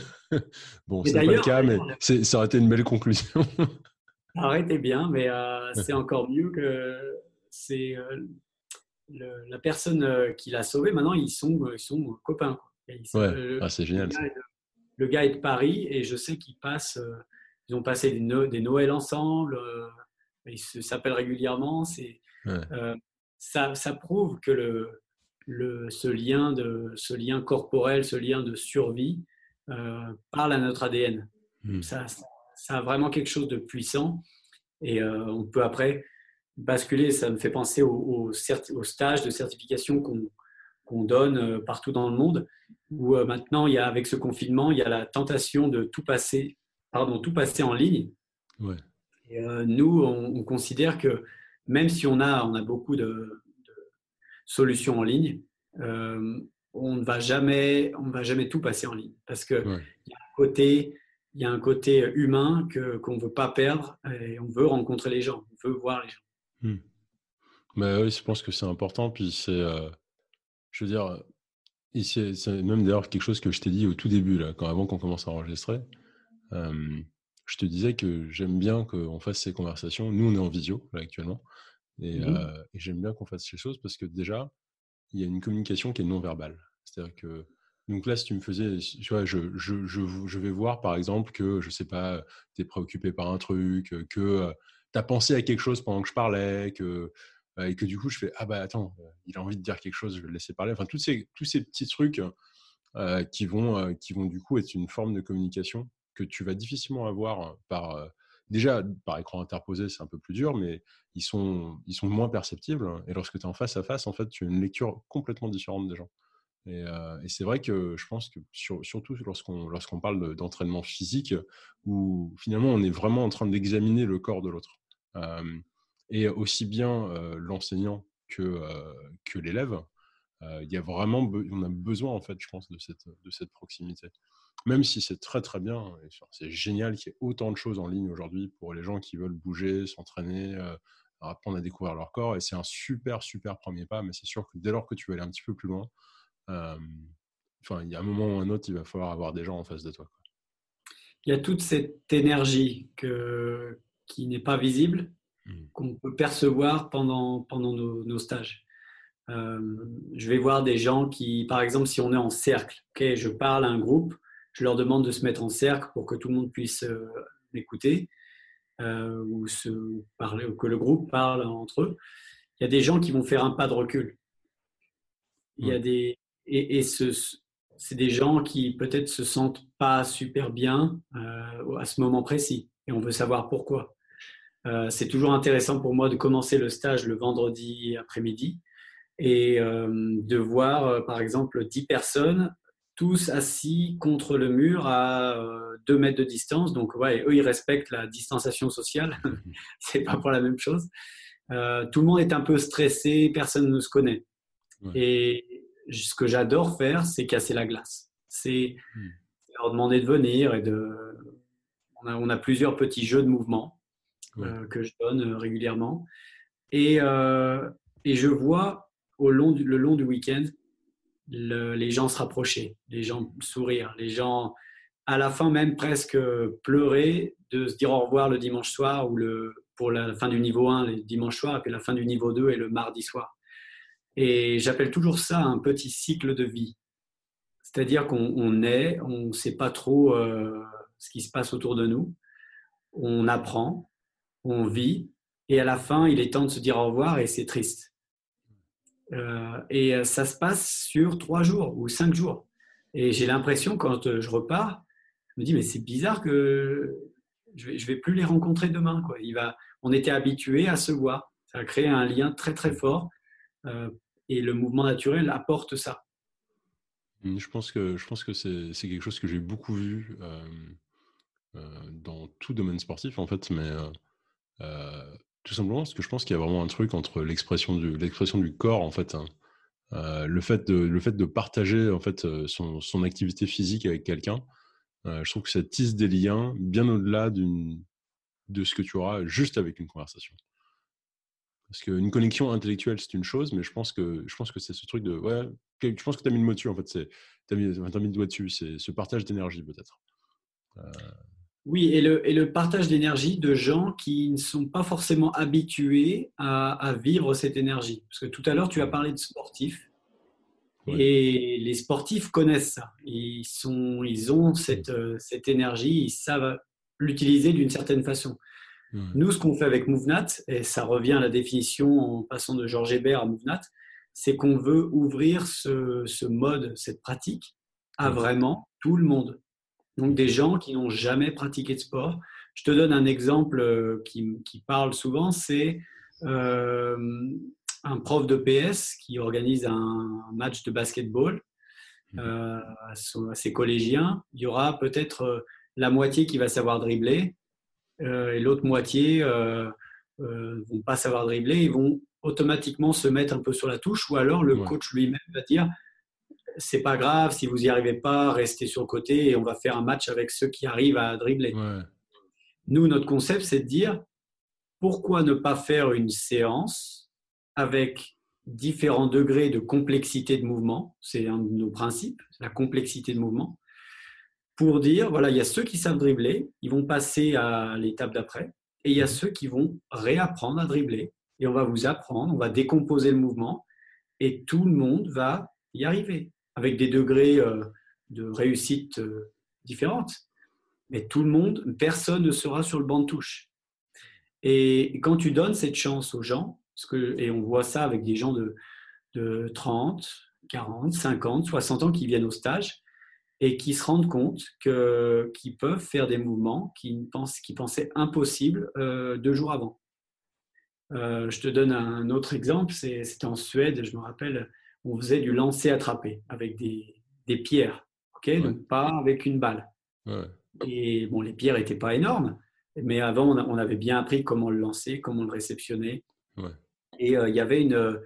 Bon,
Et
c'est pas le
d'ailleurs,
cas, mais ça aurait été une belle conclusion.
arrêtez bien, mais euh, c'est encore mieux que c'est euh, le, la personne euh, qui l'a sauvé. Maintenant, ils sont, ils sont copains. Quoi. Ils,
Ouais,
le,
ah, c'est
le,
génial
gars
ça.
est de, le gars est de Paris et je sais qu'ils passent, euh, ils ont passé des, no, des Noëls ensemble. Euh, ils s'appellent régulièrement. C'est,
Ouais.
euh, ça, ça prouve que le, le, ce, lien de, ce lien corporel, ce lien de survie euh, parle à notre A D N.
Hmm.
Ça, ça, ça a vraiment quelque chose de puissant. Et euh, on peut après basculer, ça me fait penser au, au, au stage de certification qu'on qu'on donne euh, partout dans le monde, où euh, maintenant, il y a, avec ce confinement, il y a la tentation de tout passer, pardon, tout passer en ligne.
Ouais.
Et, euh, nous, on, on considère que même si on a, on a beaucoup de, de solutions en ligne, euh, on ne va jamais, on ne va jamais tout passer en ligne, parce que
Ouais.
il y a un côté il y a un côté humain que, qu'on ne veut pas perdre et on veut rencontrer les gens, on veut voir les gens.
Hmm. Mais oui, je pense que c'est important. Puis c'est, euh, je veux dire, c'est, c'est même d'ailleurs quelque chose que je t'ai dit au tout début, là, quand, avant qu'on commence à enregistrer. Euh, je te disais que j'aime bien qu'on fasse ces conversations. Nous, on est en visio, là, actuellement. Et,
Mm-hmm.
euh, et j'aime bien qu'on fasse ces choses parce que déjà, il y a une communication qui est non verbale. C'est-à-dire que, donc là, si tu me faisais, tu vois, je, je, je, je vais voir par exemple que, je sais pas, tu es préoccupé par un truc, que euh, tu as pensé à quelque chose pendant que je parlais, que, euh, et que du coup, je fais, ah bah attends, euh, il a envie de dire quelque chose, je vais le laisser parler. Enfin, tous ces, tous ces petits trucs euh, qui, vont, euh, qui vont du coup être une forme de communication que tu vas difficilement avoir par. Euh, déjà, par écran interposé, c'est un peu plus dur, mais ils sont, ils sont moins perceptibles. Et lorsque tu es en face à face, en fait, tu as une lecture complètement différente des gens. Et, euh, et c'est vrai que je pense que sur, surtout lorsqu'on lorsqu'on parle de, d'entraînement physique, où finalement on est vraiment en train d'examiner le corps de l'autre. Euh, et aussi bien euh, l'enseignant que, euh, que l'élève, euh, il y a vraiment be- on a besoin en fait, je pense, de cette, de cette proximité. Même si c'est très très bien, et c'est génial qu'il y ait autant de choses en ligne aujourd'hui pour les gens qui veulent bouger, s'entraîner, euh, apprendre à découvrir leur corps. Et c'est un super super premier pas, mais c'est sûr que dès lors que tu veux aller un petit peu plus loin, euh, enfin, il y a un moment ou un autre, il va falloir avoir des gens en face de toi, quoi.
Il y a toute cette énergie que, qui n'est pas visible,
Mm.
qu'on peut percevoir pendant, pendant nos, nos stages. Euh, je vais voir des gens qui, par exemple, si on est en cercle, okay, je parle à un groupe, je leur demande de se mettre en cercle pour que tout le monde puisse euh, m'écouter euh, ou se parler, ou que le groupe parle entre eux. Il y a des gens qui vont faire un pas de recul. Il y
Ouais.
a des, et, et ce, c'est des gens qui peut-être se sentent pas super bien euh, à ce moment précis et on veut savoir pourquoi. Euh, c'est toujours intéressant pour moi de commencer le stage le vendredi après-midi et euh, de voir, euh, par exemple, dix personnes, tous assis contre le mur à euh, deux mètres de distance. Donc, ouais, eux, ils respectent la distanciation sociale. C'est pas pour la même chose. Euh, tout le monde est un peu stressé, personne ne se connaît.
Ouais.
Et ce que j'adore faire, c'est casser la glace. C'est
Mm.
leur demander de venir et de. On a, on a plusieurs petits jeux de mouvement
Ouais.
euh, que je donne euh, régulièrement. Et, euh, et je vois au long du, le long du week-end le, les gens se rapprocher, les gens sourire, les gens à la fin même presque pleurer de se dire au revoir le dimanche soir ou le, pour la fin du niveau un le dimanche soir et puis la fin du niveau deux et le mardi soir. Et j'appelle toujours ça un petit cycle de vie. C'est-à-dire qu'on on est, on ne sait pas trop euh, ce qui se passe autour de nous, on apprend, on vit, et à la fin, il est temps de se dire au revoir et c'est triste. Euh, et ça se passe sur trois jours ou cinq jours. Et j'ai l'impression, quand je repars, je me dis, mais c'est bizarre que je vais, je vais plus les rencontrer demain, quoi. Il va, on était habitués à se voir. Ça a créé un lien très, très fort. Euh, et le mouvement naturel apporte ça.
Mmh, je pense que je pense que c'est c'est quelque chose que j'ai beaucoup vu, hem, heu, dans tout domaine sportif, en fait, mais heu heu, tout simplement parce que je pense qu'il y a vraiment un truc entre l'expression du l'expression du corps, en fait, hein. Heu, le fait de le fait de partager, en fait, heu, son son activité physique avec quelqu'un, heu, je trouve que ça tisse des liens bien au-delà d'une de ce que tu auras juste avec une conversation. Parce qu'une connexion intellectuelle, c'est une chose, mais je pense que je pense que c'est ce truc de ouais, que je pense que tu as mis le mot dessus, en fait, c'est tu as mis enfin, tu as mis le doigt dessus, c'est ce partage d'énergie peut-être. Heu,
Oui, et le, et le partage d'énergie de gens qui ne sont pas forcément habitués à, à vivre cette énergie. Parce que tout à l'heure, tu as
mmh,
parlé de sportifs,
ouais.
et les sportifs connaissent ça. Ils sont, ils ont
Mmh.
cette, euh, cette énergie, ils savent l'utiliser d'une certaine façon.
Ouais.
Nous, ce qu'on fait avec MoveNat, et ça revient à la définition en passant de Georges Hébert à MoveNat, c'est qu'on veut ouvrir ce, ce mode, cette pratique, à
Ouais.
vraiment tout le monde. Donc des
OK.
gens qui n'ont jamais pratiqué de sport. Je te donne un exemple euh, qui, qui parle souvent, c'est euh, un prof de P S qui organise un match de basketball
Mmh.
euh, à, son- à ses collégiens. Il y aura peut-être euh, la moitié qui va savoir dribbler euh, et l'autre moitié euh, euh, vont pas savoir dribbler. Ils vont automatiquement se mettre un peu sur la touche, ou alors le
Ouais.
coach lui-même va dire c'est pas grave, si vous n'y arrivez pas, restez sur le côté et on va faire un match avec ceux qui arrivent à dribbler.
Ouais.
Nous, notre concept, c'est de dire pourquoi ne pas faire une séance avec différents degrés de complexité de mouvement, c'est un de nos principes, la complexité de mouvement, pour dire, voilà, il y a ceux qui savent dribbler, ils vont passer à l'étape d'après, et il y a
Mmh.
ceux qui vont réapprendre à dribbler, et on va vous apprendre, on va décomposer le mouvement, et tout le monde va y arriver, avec des degrés euh, de réussite euh, différentes. Mais tout le monde, personne ne sera sur le banc de touche. Et quand tu donnes cette chance aux gens, parce que, et on voit ça avec des gens de, de trente, quarante, cinquante, soixante ans qui viennent au stage et qui se rendent compte que, qu'ils peuvent faire des mouvements qu'ils pensent, qu'ils pensaient impossibles euh, deux jours avant. Euh, je te donne un autre exemple, c'est, c'était en Suède, je me rappelle, on faisait du lancer-attraper avec des, des pierres, ok,
Ouais.
donc pas avec une balle.
Ouais.
Et bon, les pierres n'étaient pas énormes, mais avant, on, a- on avait bien appris comment le lancer, comment le réceptionner.
Ouais.
Et euh, il y avait une,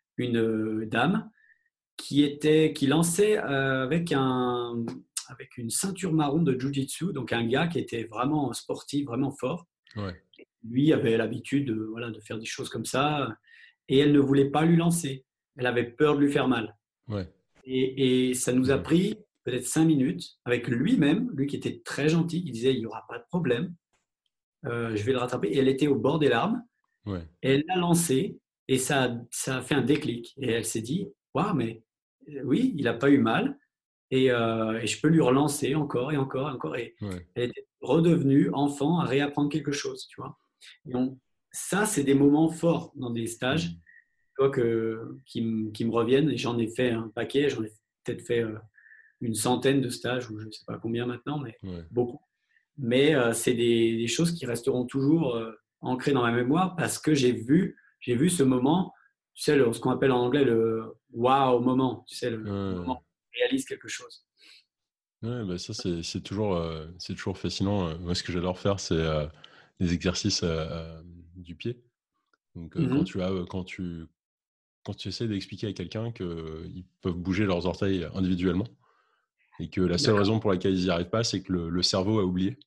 une dame qui, était, qui lançait euh, avec, un, avec une ceinture marron de Jiu-Jitsu, donc un gars qui était vraiment sportif, vraiment fort.
Ouais.
Lui avait l'habitude de, voilà, de faire des choses comme ça, et elle ne voulait pas lui lancer. Elle avait peur de lui faire mal.
Ouais.
Et, et ça nous a
Mmh.
pris peut-être cinq minutes avec lui-même, lui qui était très gentil, qui disait il n'y aura pas de problème, euh, je vais le rattraper. Et elle était au bord des larmes,
Ouais.
et elle l'a lancé, et ça, a- ça a fait un déclic. Et elle s'est dit waouh, mais euh, oui, il n'a pas eu mal, et, euh, et je peux lui relancer encore et encore et encore. Et
Ouais.
elle était redevenue enfant à réapprendre quelque chose, tu vois. Et on- ça, c'est des moments forts dans des stages
Mmh.
tu vois, que, qui, me- qui me reviennent, et j'en ai fait un paquet, j'en ai peut-être fait euh, une centaine de stages, ou je ne sais pas combien maintenant, mais
Ouais.
beaucoup. Mais euh, c'est des, des choses qui resteront toujours euh, ancrées dans ma mémoire parce que j'ai vu, j'ai vu ce moment, tu sais, le- ce qu'on appelle en anglais le wow moment, tu sais, le, le moment
Ouais.
où on réalise quelque chose.
Ouais, bah, ça, c'est c'est toujours, heu, c'est toujours fascinant, heu. Moi, ce que j'adore faire, c'est, heu, les exercices, heu, hem, du pied. Donc, heu, quand
Mhm.
tu as, heu, quand tu quand tu essaies d'expliquer à quelqu'un qu'ils peuvent bouger leurs orteils individuellement et que la seule
D'accord.
raison pour laquelle ils n'y arrivent pas, c'est que le le cerveau a oublié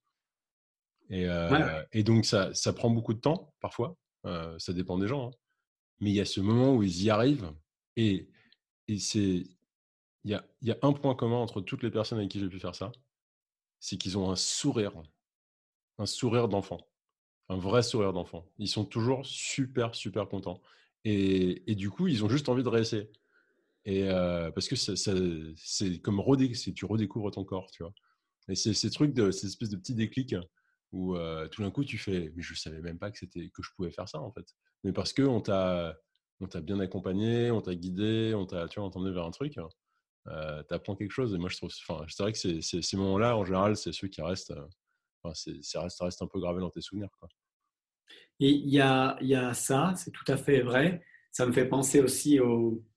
et
Ouais, ouais.
heu et donc ça ça prend beaucoup de temps, parfois, heu, ça dépend des gens, hein. Mais il y a ce moment où ils y arrivent et et c'est il y a il y a un point commun entre toutes les personnes avec qui j'ai pu faire ça, c'est qu'ils ont un sourire, un sourire d'enfant. Un vrai sourire d'enfant. Ils sont toujours super, super contents et et du coup, ils ont juste envie de réessayer et heu, parce que ça ça c'est comme redé c'est tu redécouvres ton corps, tu vois? Et c'est ces trucs de ces espèces de petits déclics où, heu, tout d'un coup, tu fais: «Mais je savais même pas que c'était que je pouvais faire ça, en fait». Mais parce qu'on t'a on t'a bien accompagné, on t'a guidé, on t'a tu vois, on t'a emmené vers un truc, heu, tu apprends quelque chose et moi, je trouve enfin, c'est vrai que c'est c'est ces moments-là, en général, c'est ceux qui restent, heu, enfin, c'est ça reste ça reste un peu gravé dans tes souvenirs, quoi.
Et il y a, il y a ça, c'est tout à fait vrai. Ça me fait penser aussi au,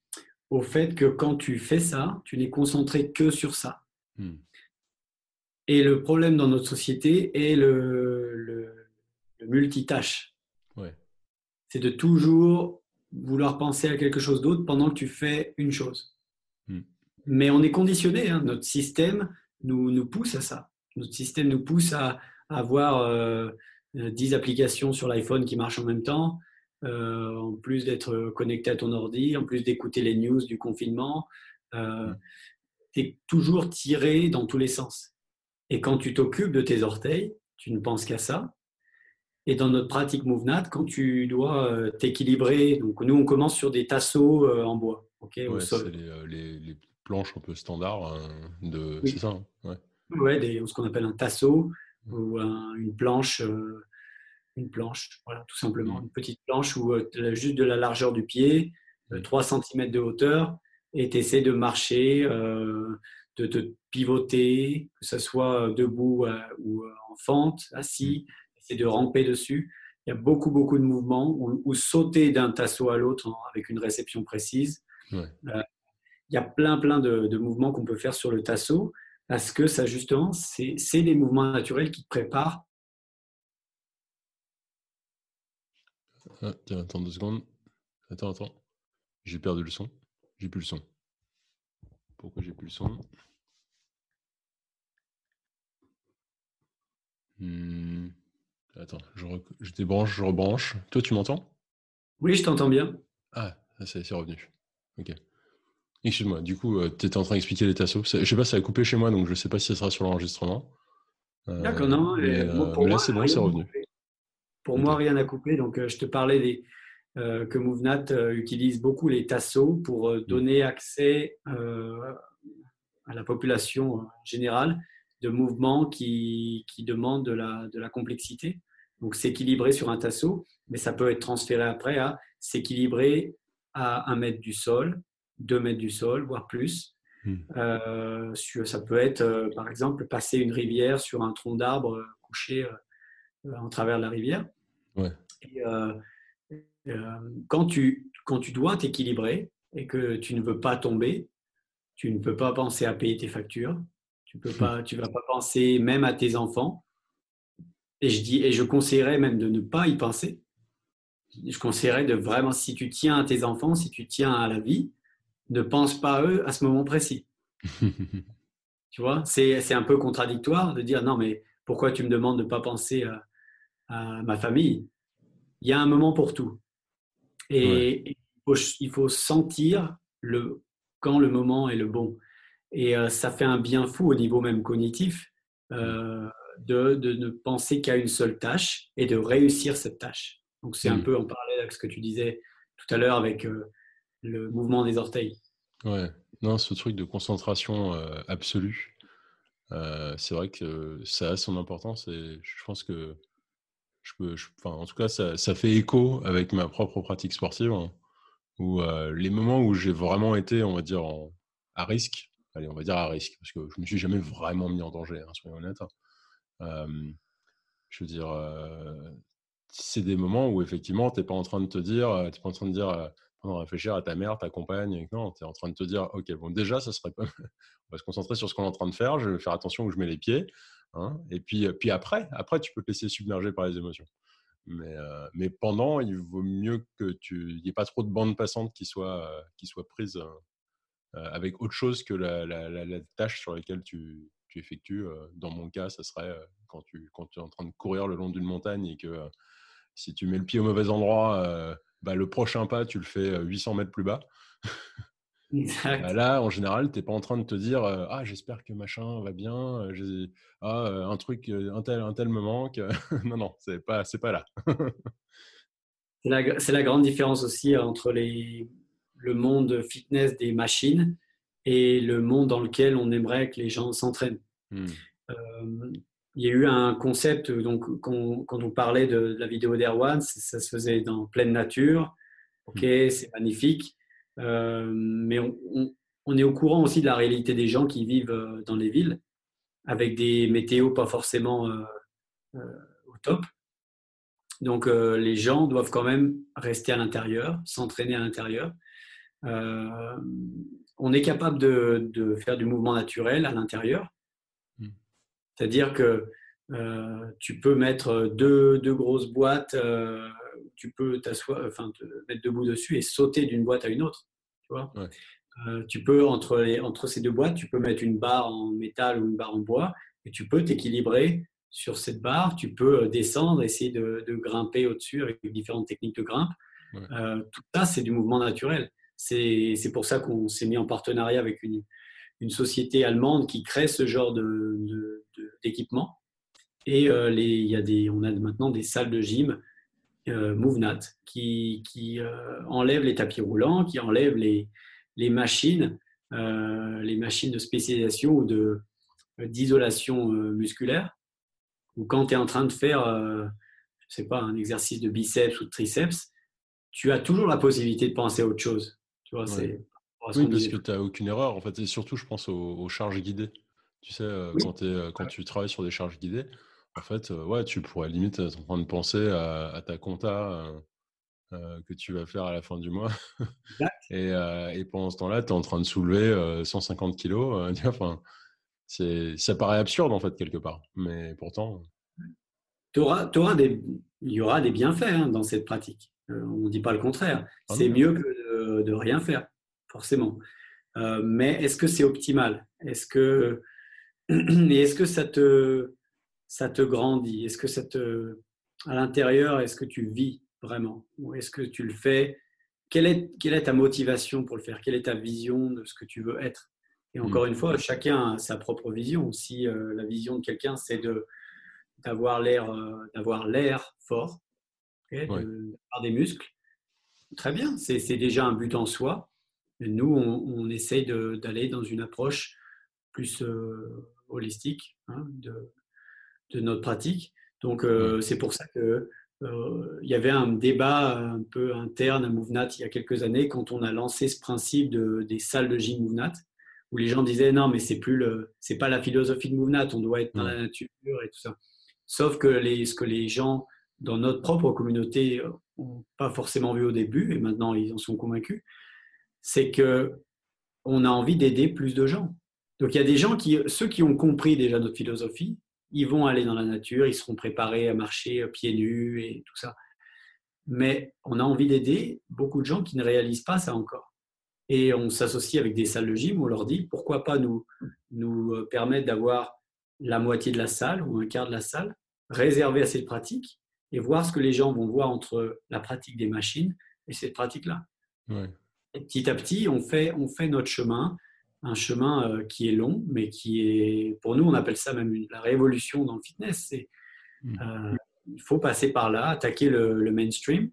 au fait que quand tu fais ça, tu n'es concentré que sur ça.
Hmm.
Et le problème dans notre société est le, le, le multitâche.
Ouais.
C'est de toujours vouloir penser à quelque chose d'autre pendant que tu fais une chose.
Hmm.
Mais on est conditionné, hein. Notre système nous, nous pousse à ça. Notre système nous pousse à, à avoir euh, dix applications sur l'iPhone qui marchent en même temps, euh, en plus d'être connecté à ton ordi, en plus d'écouter les news du confinement. Euh,
Hmm.
tu es toujours tiré dans tous les sens. Et quand tu t'occupes de tes orteils, tu ne penses qu'à ça. Et dans notre pratique MoveNat, quand tu dois euh, t'équilibrer, donc nous on commence sur des tasseaux euh, en bois, ok, au
Ouais, c'est
sol.
les, euh, les, les planches un peu standards hein, de. C'est
Oui.
ça, hein, ouais.
Ouais, des, ce qu'on appelle un tasso ou un- une planche, euh, une planche, voilà, tout simplement,
Hmm.
une petite planche où tu as juste de la largeur du pied, euh,
Hmm.
trois centimètres de hauteur, et tu essaies de marcher, euh, de te pivoter, que ce soit debout euh, ou euh, en fente,
Hmm.
assis, essayer de ramper dessus. Il y a beaucoup, beaucoup de mouvements, ou, ou sauter d'un tasso à l'autre en- avec une réception précise.
Ouais.
Euh, il y a plein, plein de, de mouvements qu'on peut faire sur le tasso, parce que ça, justement, c'est c'est des mouvements naturels qui te préparent.
Ah, tiens, attends deux secondes. Attends, attends. J'ai perdu le son. J'ai plus le son. Pourquoi j'ai plus le son? Hmm. Attends, je, rec- je débranche, je rebranche. Toi, tu m'entends?
Oui, je t'entends bien.
Ah, ça, c'est c'est revenu. Ok. Excuse-moi, du coup, tu étais en train d'expliquer les tassos. C'est- Je sais pas, ça a coupé chez moi, donc je sais pas si ça sera sur l'enregistrement.
D'accord,
Euh,
non,
mais,
et, moi,
euh,
pour
mais là,
moi,
c'est bon,
rien
c'est
n'a
revenu.
coupé. Pour
Ok.
moi, rien n'a coupé. Donc, euh, je te parlais des, euh, que MoveNat euh, utilise beaucoup les tassos pour euh,
Hmm.
donner accès euh, à la population en générale de mouvements qui, qui demandent de la, de la complexité. Donc, s'équilibrer sur un tasso, mais ça peut être transféré après à s'équilibrer à un mètre du sol, deux mètres du sol, voire plus.
Hmm.
Euh, sur, ça peut être, euh, par exemple, passer une rivière sur un tronc d'arbre euh, couché euh, en travers de la rivière.
Ouais.
Et, euh, euh, quand, tu, quand tu dois t'équilibrer et que tu ne veux pas tomber, tu ne peux pas penser à payer tes factures, tu peux pas, tu vas pas penser même à tes enfants. Et je dis, et je conseillerais même de ne pas y penser. Je conseillerais de vraiment, si tu tiens à tes enfants, si tu tiens à la vie, ne pense pas à eux à ce moment précis. Tu vois, c'est, c'est un peu contradictoire de dire non, mais pourquoi tu me demandes de ne pas penser à, à ma famille? Il y a un moment pour tout.
Ouais.
Et, et il, faut, il faut sentir le, quand le moment est le bon. Et euh, ça fait un bien fou au niveau même cognitif
Hmm.
euh, de, de ne penser qu'à une seule tâche et de réussir cette tâche. Donc c'est un
Hmm.
peu en parallèle avec ce que tu disais tout à l'heure avec euh, le mouvement des orteils.
Ouais. Non, ce truc de concentration euh, absolue, euh, c'est vrai que ça a son importance et je pense que je peux, je- enfin, en tout cas, ça, ça fait écho avec ma propre pratique sportive, hein, où euh, les moments où j'ai vraiment été, on va dire, en- à risque, allez, on va dire à risque, parce que je me suis jamais vraiment mis en danger, hein, soyons honnêtes, hein. Euh, je veux dire, euh, c'est des moments où effectivement, t'es pas en train de te dire, euh, t'es pas en train de dire, euh, de réfléchir à ta mère, ta compagne, et que non, tu es en train de te dire, ok, bon, déjà, ça serait pas, on va se concentrer sur ce qu'on est en train de faire, je vais faire attention où je mets les pieds, hein, et puis, euh, puis après, après, tu peux te laisser submerger par les émotions. Mais, euh, mais pendant, il vaut mieux que tu, il n'y ait pas trop de bandes passantes qui soient, euh, qui soient prises euh, avec autre chose que la, la, la, la tâche sur laquelle tu, tu effectues. Euh, dans mon cas, ça serait euh, quand tu, quand tu es en train de courir le long d'une montagne et que euh, si tu mets le pied au mauvais endroit, euh, bah, le prochain pas, tu le fais huit cents mètres plus bas. Bah
Exact.
là, en général, tu n'es pas en train de te dire euh, ah, j'espère que machin va bien, euh, j'ai- ah, euh, un truc, euh, un tel, un tel me manque. Non, non, c'est pas, c'est pas là.
C'est la, c'est la grande différence aussi entre les, le monde fitness des machines et le monde dans lequel on aimerait que les gens s'entraînent.
Hmm.
Euh, il y a eu un concept, donc, quand, quand on parlait de, de la vidéo d'Erwan, ça, ça se faisait dans pleine nature. Ok,
Hmm.
c'est magnifique. Euh, mais on, on- on est au courant aussi de la réalité des gens qui vivent euh, dans les villes, avec des météos pas forcément euh, euh, au top. Donc, euh, les gens doivent quand même rester à l'intérieur, s'entraîner à l'intérieur. euh, on est capable de, de faire du mouvement naturel à l'intérieur.
Mm.
C'est-à-dire que euh, tu peux mettre deux, deux grosses boîtes, euh, tu peux t'asseoir, enfin, te mettre debout dessus et sauter d'une boîte à une autre. Tu vois.
Ouais.
Euh, tu peux, entre, les, entre ces deux boîtes, tu peux mettre une barre en métal ou une barre en bois et tu peux t'équilibrer sur cette barre. Tu peux descendre, essayer de, de grimper au-dessus avec différentes techniques de grimpe.
Ouais.
Euh, tout ça, c'est du mouvement naturel. C'est, c'est pour ça qu'on s'est mis en partenariat avec une, une société allemande qui crée ce genre de, de, de, d'équipement. Et euh, les, il y a des, on a maintenant des salles de gym euh, MoveNat qui, qui euh, enlèvent les tapis roulants, qui enlèvent les, les machines, euh, les machines de spécialisation ou de, d'isolation euh, musculaire. Ou quand tu es en train de faire, euh, je sais pas, un exercice de biceps ou de triceps, tu as toujours la possibilité de penser à autre chose. Tu vois,
Ouais.
c'est ce
Oui,
qu'on
parce
disait
que
tout.
tu n'as aucune erreur. En fait, et surtout, je pense aux, aux charges guidées. Tu sais, euh,
Oui,
quand, t'es, euh, quand tu travailles sur des charges guidées, en fait, euh, ouais, tu pourrais limite être en train de penser à, à ta compta euh, euh, que tu vas faire à la fin du mois.
exact.
Et, euh, et pendant ce temps-là, tu es en train de soulever euh, cent cinquante kilos. euh, tu vois, enfin, c'est, ça paraît absurde, en fait, quelque part. Mais pourtant,
T'auras, t'auras des, il y aura des bienfaits hein, dans cette pratique. Euh, on ne dit pas le contraire.
ah non,
C'est
bien sûr.
mieux que de, de rien faire, forcément. Euh, mais est-ce que c'est optimal? Est-ce que, et est-ce que ça te, ça te grandit? Est-ce que ça te, à l'intérieur, est-ce que tu vis vraiment? Ou est-ce que tu le fais? Quelle est, quelle est ta motivation pour le faire? Quelle est ta vision de ce que tu veux être? Et
Mm.
encore une fois, chacun a sa propre vision. Si euh, la vision de quelqu'un, c'est de, d'avoir l'air, euh, d'avoir l'air fort, okay,
Ouais.
de, d'avoir des muscles, très bien, c'est, c'est déjà un but en soi. Et nous, on, on essaye de, d'aller dans une approche plus euh, holistique hein, de, de notre pratique. Donc,
Ouais.
euh, c'est pour ça que euh, il y avait un débat un peu interne à MoveNat il y a quelques années quand on a lancé ce principe de, des salles de gym MoveNat, où les gens disaient non, mais c'est plus le, c'est pas la philosophie de MoveNat, on doit être dans
Ouais.
la nature et tout ça. Sauf que les, ce que les gens dans notre propre communauté n'ont pas forcément vu au début, et maintenant ils en sont convaincus, c'est que on a envie d'aider plus de gens. Donc il y a des gens qui, ceux qui ont compris déjà notre philosophie, ils vont aller dans la nature, ils seront préparés à marcher pieds nus et tout ça. Mais on a envie d'aider beaucoup de gens qui ne réalisent pas ça encore. Et on s'associe avec des salles de gym, on leur dit pourquoi pas nous, nous permettre d'avoir la moitié de la salle ou un quart de la salle réservée à cette pratique et voir ce que les gens vont voir entre la pratique des machines et cette pratique-là.
Ouais.
Et petit à petit, on fait, on fait notre chemin, un chemin euh, qui est long, mais qui est, pour nous, on appelle ça même une, la révolution dans le fitness. C'est,
Mm.
euh, il faut passer par là, attaquer le, le mainstream.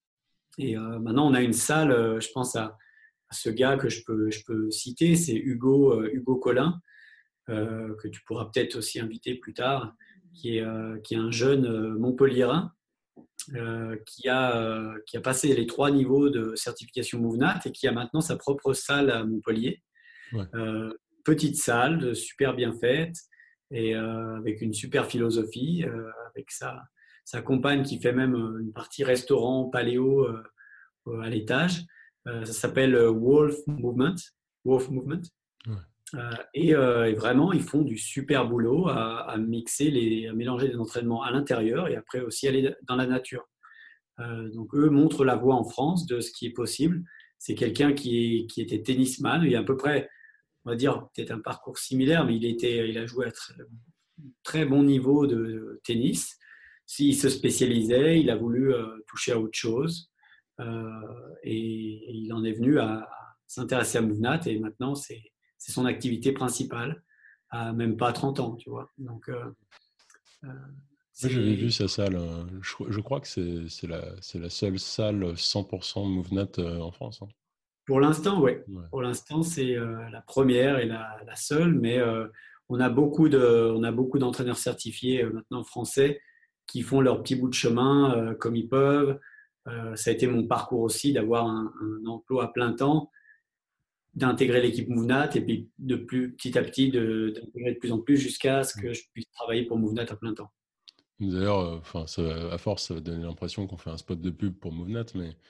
Et euh, maintenant, on a une salle, euh, je pense à, à ce gars que je peux, je peux citer, c'est Hugo, euh, Hugo Collin, euh, que tu pourras peut-être aussi inviter plus tard, qui est, euh, qui est un jeune euh, Montpelliérain euh, qui, a, euh, qui a passé les trois niveaux de certification MoveNat et qui a maintenant sa propre salle à Montpellier.
Ouais.
Euh, petite salle, super bien faite et euh, avec une super philosophie, euh, avec sa, sa compagne qui fait même une partie restaurant paléo euh, à l'étage. Euh, ça s'appelle Wolf Movement. Wolf Movement.
Ouais.
Euh, et, euh, et vraiment, ils font du super boulot à, à mixer, les, à mélanger les entraînements à l'intérieur et après aussi aller dans la nature. Euh, donc eux montrent la voie en France de ce qui est possible. C'est quelqu'un qui, est, qui était tennisman. Il y a à peu près, on va dire, peut-être un parcours similaire, mais il, était, il a joué à très, très bon niveau de tennis. S'il se spécialisait, il a voulu euh, toucher à autre chose. Euh, et, et il en est venu à, à s'intéresser à MoveNat et maintenant c'est, c'est son activité principale, à même pas trente ans, tu vois. Donc euh, euh,
Moi, j'avais vu
c'est
sa salle. euh, Je, je crois que c'est c'est la, c'est la seule salle cent pour cent MoveNat euh, en France. Hein.
pour l'instant, ouais.
Ouais.
Pour l'instant, c'est euh, la première et la, la seule, mais euh, on a beaucoup de, on a beaucoup d'entraîneurs certifiés euh, maintenant français qui font leur petit bout de chemin euh, comme ils peuvent. Euh, ça a été mon parcours aussi d'avoir un, un emploi à plein temps, d'intégrer l'équipe MoveNat et puis de plus petit à petit de, d'intégrer de plus en plus jusqu'à ce
Mm.
que je puisse travailler pour MoveNat à plein temps.
D'ailleurs, euh, enfin, ça va- à force, ça va donner l'impression qu'on fait un spot de pub pour MoveNat, mais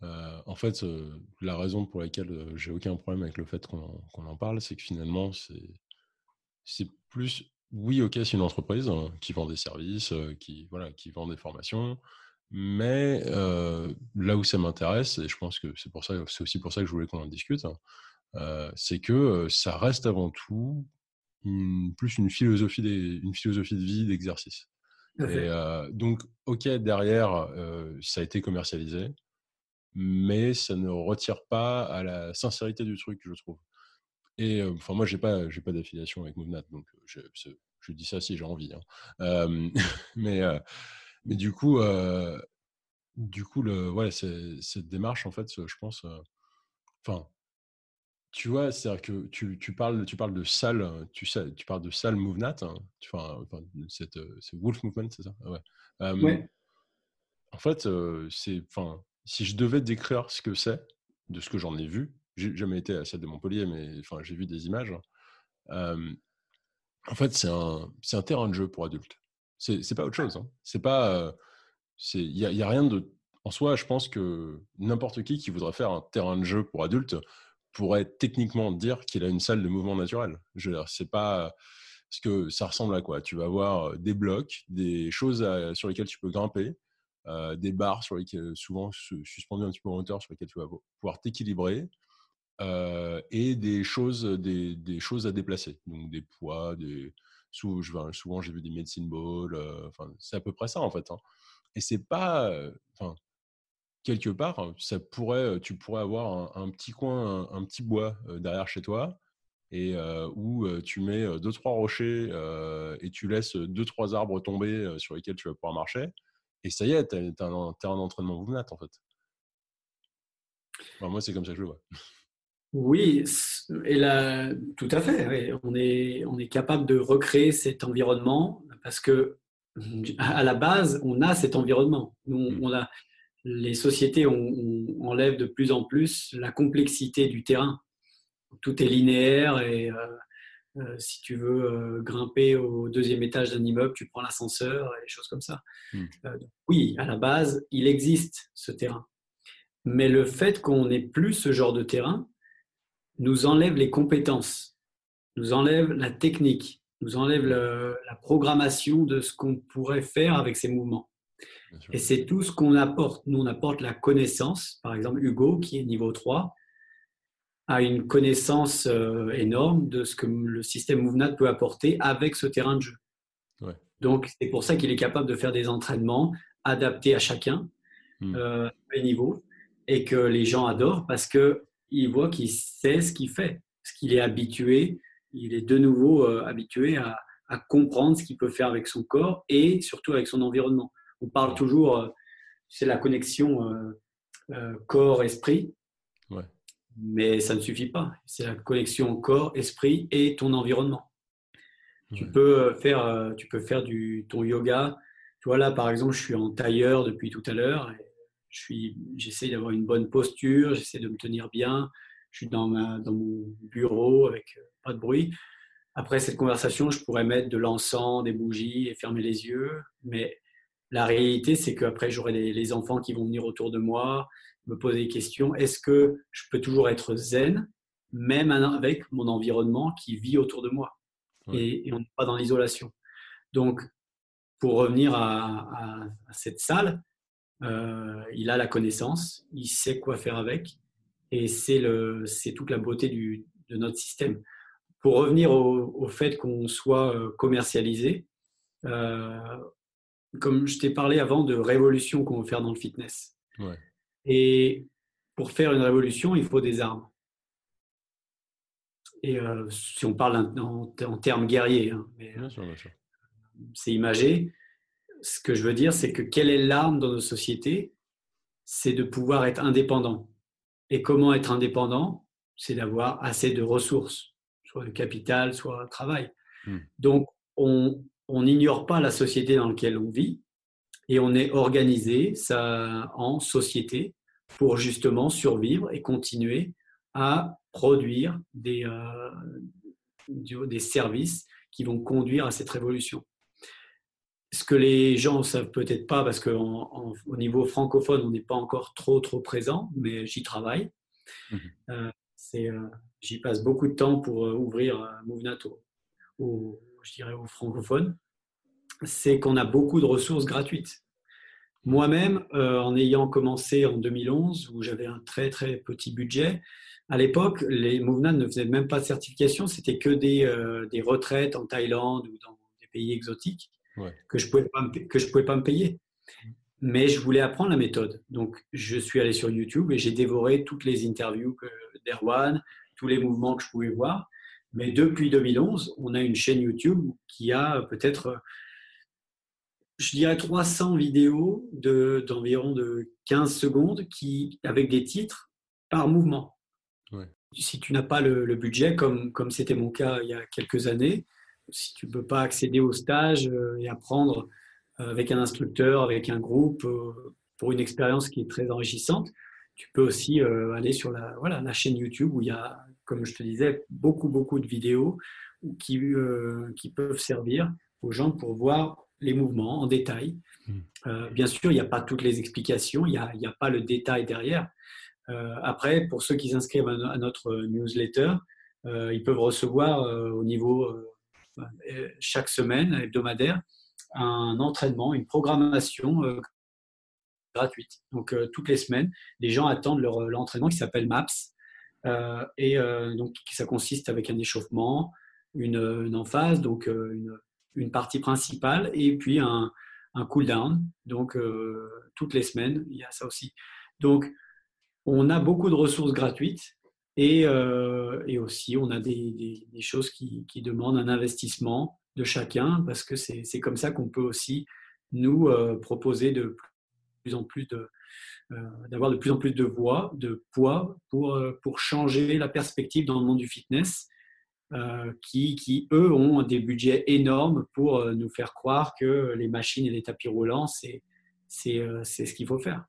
Euh, en fait, euh, la raison pour laquelle euh, j'ai aucun problème avec le fait qu'on en, qu'on en parle, c'est que finalement, c'est, c'est plus, oui, ok, c'est une entreprise hein, qui vend des services, euh, qui, voilà, qui vend des formations, mais euh, là où ça m'intéresse, et je pense que c'est pour ça, c'est aussi pour ça que je voulais qu'on en discute, hein, euh, c'est que euh, ça reste avant tout une- plus une philosophie, des, une philosophie de vie, d'exercice.
Tout à
Et
fait.
euh, donc, ok, derrière, euh, ça a été commercialisé, mais ça ne retire pas à la sincérité du truc, je trouve. Et euh, enfin, moi, j'ai pas, j'ai pas d'affiliation avec Movenat, donc euh, je, je, je dis ça si j'ai envie. Hein. Euh, mais, euh, mais du coup, euh, du coup, le, ouais, c'est- cette démarche, en fait, je pense. euh, Enfin, tu vois, c'est-à-dire que tu, tu parles, tu parles de salle, tu, sais, tu parles de salle Movenat, hein, tu- enfin, enfin, cette, euh, c'est Wolf Movement, c'est ça? Ah ouais. Euh,
Ouais.
En fait, euh, c'est, enfin, si je devais décrire ce que c'est, de ce que j'en ai vu, j'ai jamais été à celle de Montpellier, mais enfin, j'ai vu des images. Euh, en fait, c'est un, c'est un terrain de jeu pour adultes. C'est, c'est pas autre chose. Hein. C'est pas, euh, c'est, il y a, y a rien de, en soi, je pense que n'importe qui qui voudrait faire un terrain de jeu pour adultes pourrait techniquement dire qu'il a une salle de mouvement naturel. Je veux dire, c'est pas, parce que ça ressemble à quoi? Tu vas avoir des blocs, des choses à- sur lesquelles tu peux grimper, euh, des barres sur lesquelles souvent su- suspendues un petit peu en hauteur sur lesquelles tu vas pouvoir t'équilibrer, euh, et des choses, des, des choses à déplacer. Donc des poids, des sou- je vais- souvent j'ai vu des medicine balls. euh, Enfin, c'est à peu près ça en fait. Hein. Et c'est pas, euh, enfin, quelque part, ça pourrait, tu pourrais avoir un, un petit coin, un, un petit bois euh, derrière chez toi et euh, où euh, tu mets euh, deux trois rochers euh, et tu laisses deux trois arbres tomber euh, sur lesquels tu vas pouvoir marcher et ça y est, t'as, t'as un terrain d'entraînement Mouv'Nat en fait. Enfin, moi c'est comme ça que je le vois.
Oui, c- et là, tout à fait. Oui. On est, on est capable de recréer cet environnement parce que à la base, on a cet environnement. Nous, on,
Hmm.
on a, les sociétés on, on enlève de plus en plus la complexité du terrain. Tout est linéaire et euh, euh, si tu veux euh, grimper au deuxième étage d'un immeuble, tu prends l'ascenseur et des choses comme ça.
Hmm.
Euh, donc, oui, à la base, il existe ce terrain. Mais le fait qu'on n'ait plus ce genre de terrain nous enlève les compétences, nous enlève la technique, nous enlève
Hmm.
le- la programmation de ce qu'on pourrait faire avec ces mouvements.
Bien sûr.
Et c'est tout ce qu'on apporte. Nous, on apporte la connaissance. Par exemple, Hugo, qui est niveau trois, a une connaissance euh, énorme de ce que le système MoveNat peut apporter avec ce terrain de jeu.
Ouais.
Donc, c'est pour ça qu'il est capable de faire des entraînements adaptés à chacun,
Hmm.
euh, à tous les niveaux, et que les gens adorent parce qu'ils voient qu'il sait ce qu'il fait, ce qu'il est habitué. Il est de nouveau euh, habitué à, à comprendre ce qu'il peut faire avec son corps et surtout avec son environnement. On parle
Hmm.
toujours, euh, c'est la connexion euh, euh, corps-esprit,
Ouais.
mais ça ne suffit pas. C'est la connexion corps-esprit et ton environnement. Tu
Ouais.
peux faire, euh, tu peux faire du, ton yoga. Tu vois, là, par exemple, je suis en tailleur depuis tout à l'heure. Et Je suis, j'essaie d'avoir une bonne posture, j'essaie de me tenir bien. Je suis dans, ma, dans mon bureau avec euh, pas de bruit. Après cette conversation, je pourrais mettre de l'encens, des bougies et fermer les yeux. Mais la réalité, c'est qu'après, j'aurai les, les enfants qui vont venir autour de moi, me poser des questions. Est-ce que je peux toujours être zen, même avec mon environnement qui vit autour de moi?
Ouais.
Et, et on n'est pas dans l'isolation. Donc, pour revenir à, à- à cette salle, euh, il a la connaissance, il sait quoi faire avec, et c'est le, c'est toute la beauté du, de notre système. Pour revenir au, au fait qu'on soit euh, commercialisé, euh, comme je t'ai parlé avant de révolution qu'on veut faire dans le fitness.
Ouais.
Et pour faire une révolution, il faut des armes. Et euh, si on parle en, en termes guerriers, hein, mais
Bien sûr, bien sûr.
c'est imagé. Ce que je veux dire, c'est que quelle est l'arme dans nos sociétés? C'est de pouvoir être indépendant. Et comment être indépendant? C'est d'avoir assez de ressources, soit de capital, soit de travail.
Hmm.
Donc, on on n'ignore pas la société dans laquelle on vit et on est organisé ça, en société pour justement survivre et continuer à produire des, euh, des services qui vont conduire à cette révolution. ce que les gens ne savent peut-être pas, parce qu'au niveau francophone, on n'est pas encore trop, trop présent, mais j'y travaille.
Mhm.
Euh, c'est, euh, J'y passe beaucoup de temps pour euh, ouvrir euh, MoveNat au, au, je dirais aux francophones. C'est qu'on a beaucoup de ressources gratuites. Moi-même, euh, en ayant commencé en deux mille onze, où j'avais un très très petit budget, à l'époque, les MoveNat ne faisaient même pas de certification, c'était que des, euh, des retraites en Thaïlande ou dans des pays exotiques
Ouais.
que je pouvais pas me, que je pouvais pas me payer. Mais je voulais apprendre la méthode. Donc, je suis allé sur YouTube et j'ai dévoré toutes les interviews d'Erwan, tous les mouvements que je pouvais voir. Mais depuis deux mille onze, on a une chaîne YouTube qui a peut-être, je dirais, trois cents vidéos de, d'environ de quinze secondes qui, avec des titres par mouvement.
Ouais.
Si tu n'as pas le, le budget, comme, comme c'était mon cas il y a quelques années, si tu ne peux pas accéder au stage euh, et apprendre euh, avec un instructeur, avec un groupe, euh, pour une expérience qui est très enrichissante, tu peux aussi euh, aller sur la, voilà, la chaîne YouTube où il y a, comme je te disais, beaucoup, beaucoup de vidéos qui, euh, qui peuvent servir aux gens pour voir les mouvements en détail.
Mm.
Euh, bien sûr, il n'y a pas toutes les explications, il n'y a, il y a pas le détail derrière. Euh, après, pour ceux qui s'inscrivent à notre newsletter, euh, ils peuvent recevoir euh, au niveau euh, chaque semaine hebdomadaire un entraînement, une programmation euh, gratuite. Donc euh, toutes les semaines, les gens attendent leur, l'entraînement qui s'appelle MAPS. Euh, et euh, donc ça consiste avec un échauffement, une, une emphase, donc euh, une, une partie principale, et puis un, un cool down. Donc euh, toutes les semaines, il y a ça aussi. Donc on a beaucoup de ressources gratuites et, euh, et aussi on a des, des, des choses qui, qui, demandent un investissement de chacun parce que c'est, c'est comme ça qu'on peut aussi nous euh, proposer de plus en plus de, euh, d'avoir de plus en plus de voix, de poids pour, euh, pour changer la perspective dans le monde du fitness euh, qui, qui, eux, ont des budgets énormes pour euh, nous faire croire que les machines et les tapis roulants, c'est, c'est, euh, c'est ce qu'il faut faire.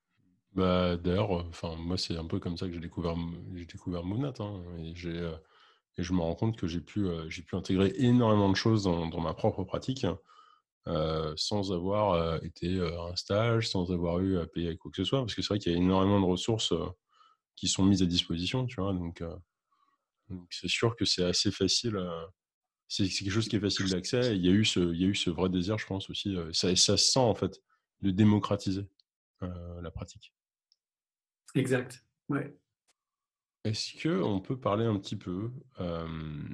Bah, d'ailleurs, enfin, moi, c'est un peu comme ça que j'ai découvert, j'ai découvert MoveNat, hein, et, j'ai, euh, et je me rends compte que j'ai pu, euh, j'ai pu intégrer énormément de choses dans, dans ma propre pratique euh, sans avoir euh, été à un stage, sans avoir eu à payer quoi que ce soit, parce que c'est vrai qu'il y a énormément de ressources euh, qui sont mises à disposition, tu vois, donc, euh, donc c'est sûr que c'est assez facile, euh, c'est, c'est quelque chose qui est facile d'accès, et il y a eu ce, il y a eu ce vrai désir, je pense aussi, euh, ça, ça se sent en fait, de démocratiser euh, la pratique.
Exact. Ouais.
Est-ce qu'on peut parler un petit peu euh,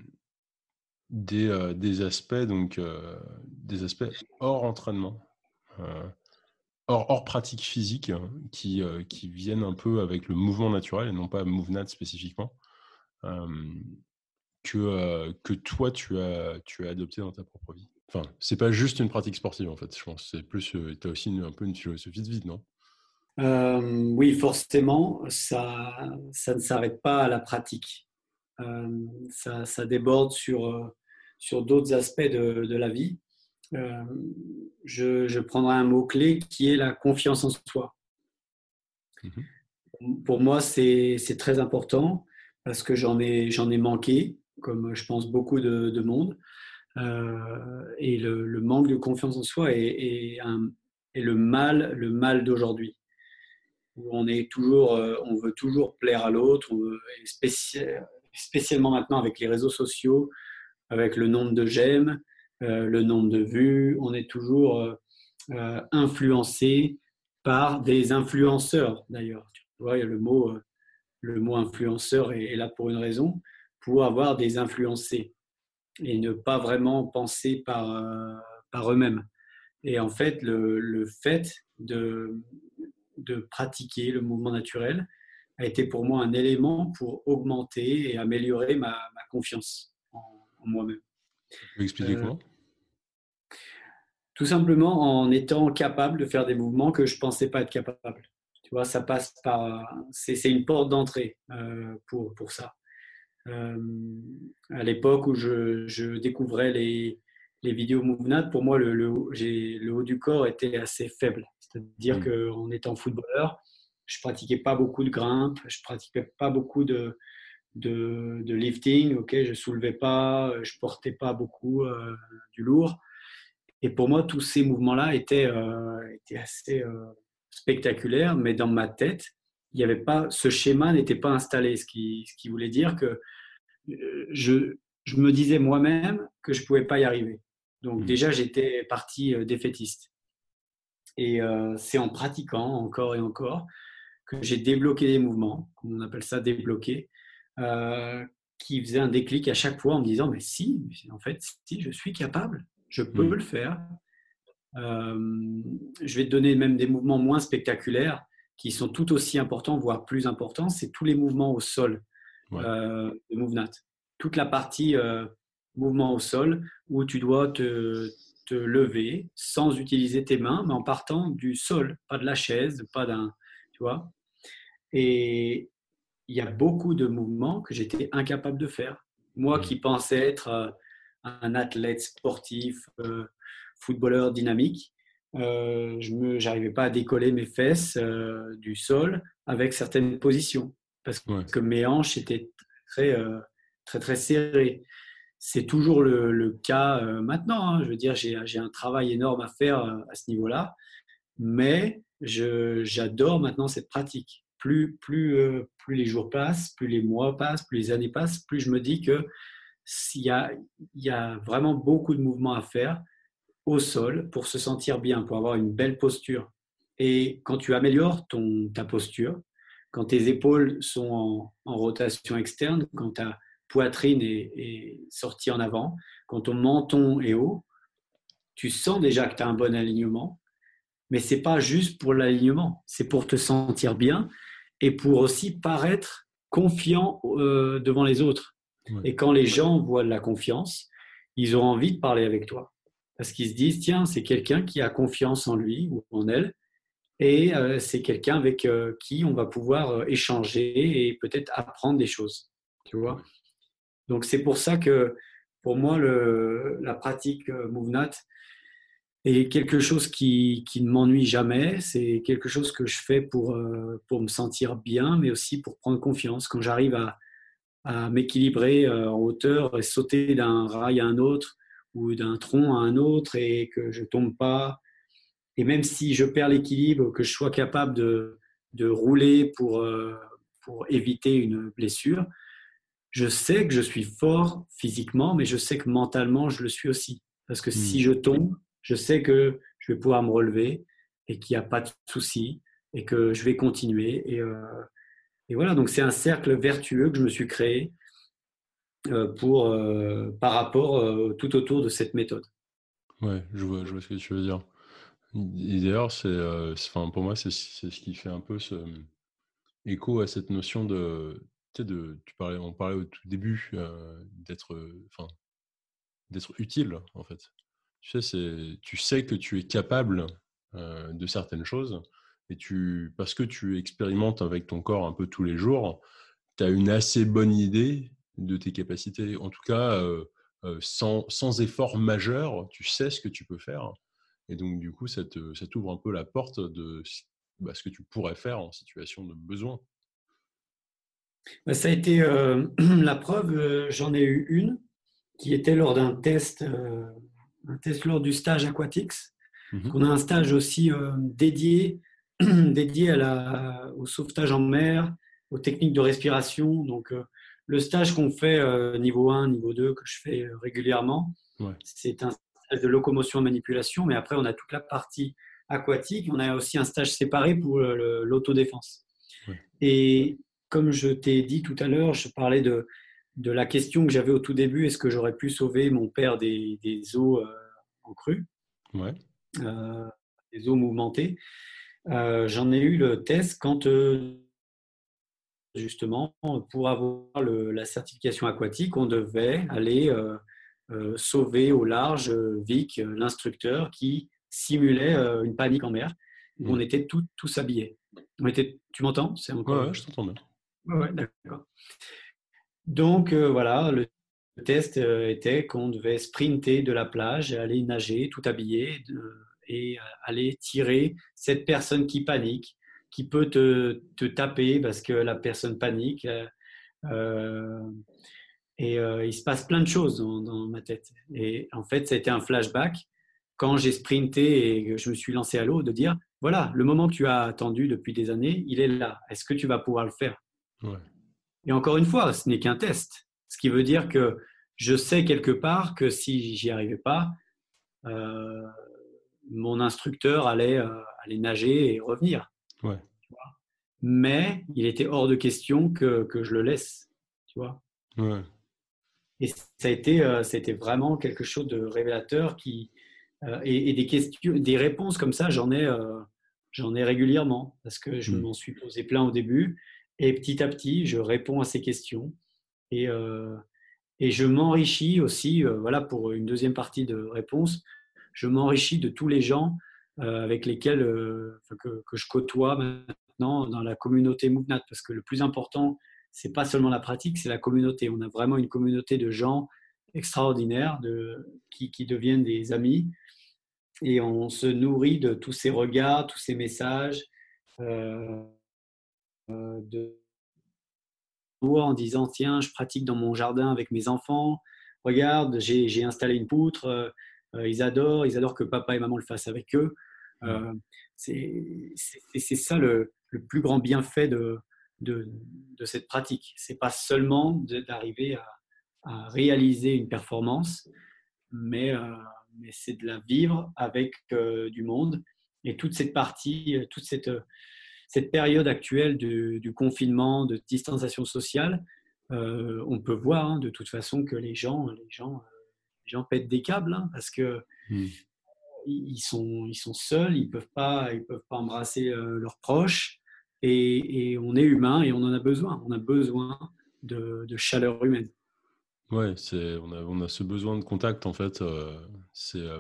des, euh, des aspects, donc, euh, des aspects hors entraînement, euh, hors, hors pratique physique, hein, qui, euh, qui viennent un peu avec le mouvement naturel et non pas MoveNat spécifiquement, euh, que, euh, que toi tu as, tu as adopté dans ta propre vie? Enfin, c'est pas juste une pratique sportive en fait, je pense. C'est plus, euh, tu as aussi une, un peu une philosophie de vie, non?
Euh, oui, forcément, ça, ça ne s'arrête pas à la pratique. Euh, ça, ça déborde sur, euh, sur d'autres aspects de, de la vie. Euh, je, je prendrai un mot-clé qui est la confiance en soi.
Mhm.
Pour moi, c'est, c'est très important parce que j'en ai, j'en ai manqué, comme je pense beaucoup de, de monde. Euh, et le, le manque de confiance en soi est, est, un, est le mal, le mal d'aujourd'hui. Où on est toujours, euh, on veut toujours plaire à l'autre, on veut- et spécial- spécialement maintenant avec les réseaux sociaux, avec le nombre de j'aime, euh, le nombre de vues, on est toujours euh, euh, influencé par des influenceurs d'ailleurs. Tu vois, il y a le mot, euh, le mot influenceur est, est là pour une raison, pour avoir des influencés et ne pas vraiment penser par, euh, par eux-mêmes. Et en fait, le, le fait de, de pratiquer le mouvement naturel a été pour moi un élément pour augmenter et améliorer ma, ma confiance en, en moi-même.
Tu peux expliquer
Euh,
comment?
tout simplement en étant capable de faire des mouvements que je ne pensais pas être capable. Tu vois, ça passe par. C'est, c'est une porte d'entrée euh, pour, pour ça. Euh, à l'époque où je, je découvrais les, les vidéos MoveNat, pour moi, le, le, j'ai, le haut du corps était assez faible. C'est-à-dire
Mm.
qu'en étant footballeur, je pratiquais pas beaucoup de grimpe, je pratiquais pas beaucoup de, de, de lifting. Ok, je soulevais pas, je portais pas beaucoup euh, du lourd. Et pour moi, tous ces mouvements-là étaient, euh, étaient assez euh, spectaculaires, mais dans ma tête, il y avait pas, ce schéma n'était pas installé, ce qui, ce qui voulait dire que euh, je, je me disais moi-même que je ne pouvais pas y arriver. Donc
Mmh.
déjà, j'étais parti euh, défaitiste. Et euh, c'est en pratiquant encore et encore que j'ai débloqué des mouvements, on appelle ça débloquer, euh, qui faisait un déclic à chaque fois en me disant, mais si, en fait, si, je suis capable, je peux
Mmh.
le faire. Euh, je vais te donner même des mouvements moins spectaculaires qui sont tout aussi importants, voire plus importants, c'est tous les mouvements au sol
Ouais.
euh, de MoveNat. Toute la partie euh, mouvement au sol où tu dois te, te lever sans utiliser tes mains, mais en partant du sol, pas de la chaise, pas d'un, tu vois. Et il y a beaucoup de mouvements que j'étais incapable de faire. Moi
Mmh.
qui pensais être euh, un athlète sportif, euh, footballeur dynamique, euh, je n'arrivais pas à décoller mes fesses euh, du sol avec certaines positions parce
Ouais.
que mes hanches étaient très, euh, très, très serrées. C'est toujours le, le cas euh, maintenant. Hein. Je veux dire, j'ai j'ai un travail énorme à faire euh, à ce niveau-là, mais je- j'adore maintenant cette pratique. Plus, plus, euh, plus les jours passent, plus les mois passent, plus les années passent, plus je me dis que s'il y a, il y a vraiment beaucoup de mouvements à faire au sol pour se sentir bien, pour avoir une belle posture. Et quand tu améliores ton, ta posture, quand tes épaules sont en, en rotation externe, quand ta poitrine est, est sortie en avant, quand ton menton est haut, tu sens déjà que tu as un bon alignement, mais c'est pas juste pour l'alignement, c'est pour te sentir bien et pour aussi paraître confiant euh, devant les autres.
Ouais.
Et quand les gens voient de la confiance, ils ont envie de parler avec toi parce qu'ils se disent tiens, c'est quelqu'un qui a confiance en lui ou en elle et euh, c'est quelqu'un avec euh, qui on va pouvoir euh, échanger et peut-être apprendre des choses. Tu vois.
Ouais.
Donc c'est pour ça que pour moi le, la pratique euh, MoveNat et quelque chose qui, qui ne m'ennuie jamais, c'est quelque chose que je fais pour, euh, pour me sentir bien, mais aussi pour prendre confiance. Quand j'arrive à, à m'équilibrer euh, en hauteur et sauter d'un rail à un autre ou d'un tronc à un autre et que je tombe pas, et même si je perds l'équilibre, que je sois capable de, de rouler pour, euh, pour éviter une blessure, je sais que je suis fort physiquement, mais je sais que mentalement, je le suis aussi. Parce que
Mmh.
si je tombe, je sais que je vais pouvoir me relever et qu'il n'y a pas de souci et que je vais continuer. Et, euh, et voilà, donc c'est un cercle vertueux que je me suis créé euh, pour, euh, par rapport euh, tout autour de cette méthode.
Ouais, je vois, je vois ce que tu veux dire. Et d'ailleurs, c'est, euh, c'est- enfin, pour moi, c'est c'est ce qui fait un peu ce, écho à cette notion de, tu sais, de, tu parlais, on parlait au tout début euh, d'être, euh, enfin, d'être utile, en fait. Tu sais, c'est, tu sais que tu es capable euh, de certaines choses et tu, parce que tu expérimentes avec ton corps un peu tous les jours, tu as une assez bonne idée de tes capacités. En tout cas, euh, euh, sans, sans effort majeur, tu sais ce que tu peux faire. Et donc, du coup, ça te- ça t'ouvre un peu la porte de ce bah, ce que tu pourrais faire en situation de besoin.
Ben, ça a été euh, la preuve, euh, j'en ai eu une qui était lors d'un test, euh, un test lors du stage Aquatics.
Mhm.
On a un stage aussi euh, dédié, dédié à la, au sauvetage en mer, aux techniques de respiration. Donc, euh, le stage qu'on fait euh, niveau un, niveau deux, que je fais euh, régulièrement,
Ouais.
c'est un stage de locomotion et manipulation, mais après, on a toute la partie aquatique. On a aussi un stage séparé pour le- l'autodéfense.
Ouais.
Et comme je t'ai dit tout à l'heure, je parlais de, de la question que j'avais au tout début, est-ce que j'aurais pu sauver mon père des, des eaux euh, en crue,
Ouais.
euh, des eaux mouvementées. Euh, j'en ai eu le test quand, euh, justement, pour avoir le- la certification aquatique, on devait aller euh, euh, sauver au large euh, Vic, euh, l'instructeur, qui simulait euh, une panique en mer, où on
Ouais.
était tout- tous habillés. On était, tu m'entends? C'est
Ouais,
encore.
ouais, je t'entends bien.
Ouais, ouais, d'accord. Donc euh, voilà, le test euh, était qu'on devait sprinter de la plage, aller nager tout habillé de- et euh, aller tirer cette personne qui panique, qui peut te, te taper parce que la personne panique. euh, euh, et euh, il se passe plein de choses dans, dans ma tête. Et en fait, ça a été un flashback quand j'ai sprinté et que je me suis lancé à l'eau, de dire, voilà, le moment que tu as attendu depuis des années, il est là. Est-ce que tu vas pouvoir le faire?
Ouais.
Et encore une fois, ce n'est qu'un test. Ce qui veut dire que je sais quelque part que si j'y arrivais pas, euh, mon instructeur allait, euh, allait nager et revenir.
Ouais.
Mais il était hors de question que, que je le laisse. Tu vois.
Ouais.
Et ça a été, euh, ça a été vraiment quelque chose de révélateur qui, euh, et, et des questions, des réponses comme ça, j'en ai, euh, j'en ai régulièrement parce que je
Hmm.
m'en suis posé plein au début et petit à petit, je réponds à ces questions et, euh, et je m'enrichis aussi, euh, voilà, pour une deuxième partie de réponse, je m'enrichis de tous les gens euh, avec lesquels euh, que, que je côtoie maintenant dans la communauté MoveNat parce que le plus important, c'est pas seulement la pratique, c'est la communauté. On a vraiment une communauté de gens extraordinaires de, qui, qui deviennent des amis et on se nourrit de tous ces regards, tous ces messages euh, de en disant tiens, je pratique dans mon jardin avec mes enfants, regarde, j'ai, j'ai installé une poutre, euh, ils adorent, ils adorent que papa et maman le fassent avec eux.
Hmm.
Euh, c'est, c'est, c'est ça le, le, plus grand bienfait de, de, de cette pratique. C'est pas seulement de, d'arriver à, à, réaliser une performance, mais, euh, mais c'est de la vivre avec euh, du monde. Et toute cette partie, toute cette, cette période actuelle du, du confinement, de distanciation sociale, euh, on peut voir hein, de toute façon que les gens, les gens, les gens pètent des câbles hein, parce que
Hmm.
ils sont, ils sont seuls, ils peuvent pas, ils peuvent pas embrasser euh, leurs proches et, et, on est humain et on en a besoin. On a besoin de, de chaleur humaine.
Ouais, c'est, on a, on a ce besoin de contact, en fait. Euh, c'est euh,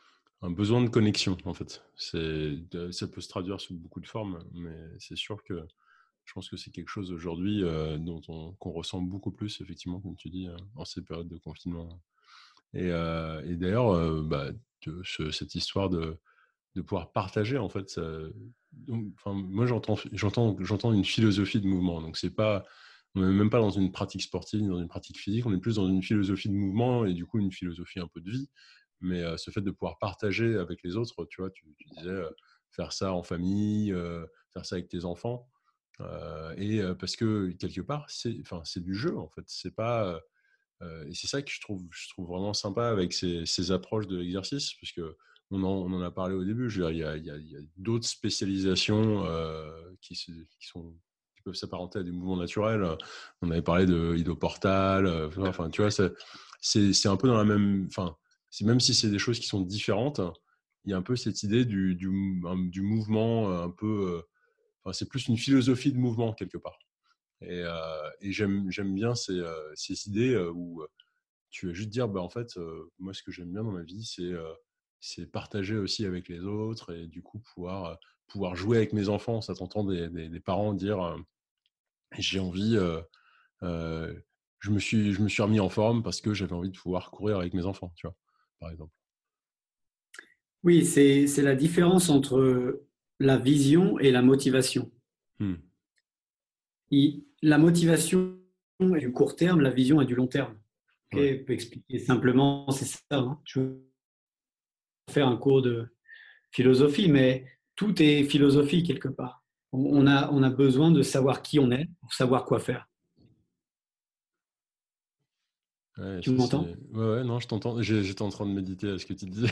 un besoin de connexion, en fait. C'est, ça peut se traduire sous beaucoup de formes, mais c'est sûr que je pense que c'est quelque chose aujourd'hui euh, dont on, qu'on ressent beaucoup plus, effectivement, comme tu dis, euh, en ces périodes de confinement. Et, euh, et d'ailleurs, euh, bah, de, ce- cette histoire de, de pouvoir partager, en fait, ça, donc, enfin, moi, j'entends, j'entends, j'entends une philosophie de mouvement. Donc, c'est pas, on n'est même pas dans une pratique sportive, ni dans une pratique physique, on est plus dans une philosophie de mouvement et du coup, une philosophie un peu de vie. Mais euh, ce fait de pouvoir partager avec les autres, tu vois, tu, tu disais euh, faire ça en famille, euh, faire ça avec tes enfants. Euh, et euh, parce que quelque part, c'est, enfin, c'est du jeu en fait. C'est pas, euh, et c'est ça que je trouve, je trouve vraiment sympa avec ces, ces approches de l'exercice, parce que on en, on en a parlé au début. Je veux dire, il y a, il y a, il y a d'autres spécialisations euh, qui, se, qui sont qui peuvent s'apparenter à des mouvements naturels. On avait parlé de hydroportal. Euh, enfin, tu vois, c'est, c'est, c'est un peu dans la même. Enfin, c'est, même si c'est des choses qui sont différentes, il y a un peu cette idée du, du, du mouvement un peu. Euh, Enfin, c'est plus une philosophie de mouvement quelque part. Et, euh, et j'aime, j'aime bien ces, euh, ces idées euh, où euh, tu vas juste dire, bah, en fait, euh, moi, ce que j'aime bien dans ma vie, c'est, euh, c'est partager aussi avec les autres et du coup pouvoir, euh, pouvoir jouer avec mes enfants. Ça t'entend des, des, des parents dire, euh, j'ai envie, euh, euh, je, me suis, je me suis remis en forme parce que j'avais envie de pouvoir courir avec mes enfants, tu vois, par exemple.
Oui, c'est, c'est la différence entre la vision et la motivation.
Hmm.
Il- la motivation est du court terme, la vision est du long terme.
Ouais.
Okay, pour expliquer simplement, c'est ça. Hein. Je veux faire un cours de philosophie, mais tout est philosophie quelque part. On, on
Ouais.
a, on a besoin de savoir qui on est pour savoir quoi faire.
Ouais,
Tu
ça c'est.
m'entends?
Ouais, ouais, non, je t'entends. J'ai- J'étais en train de méditer à ce que tu disais.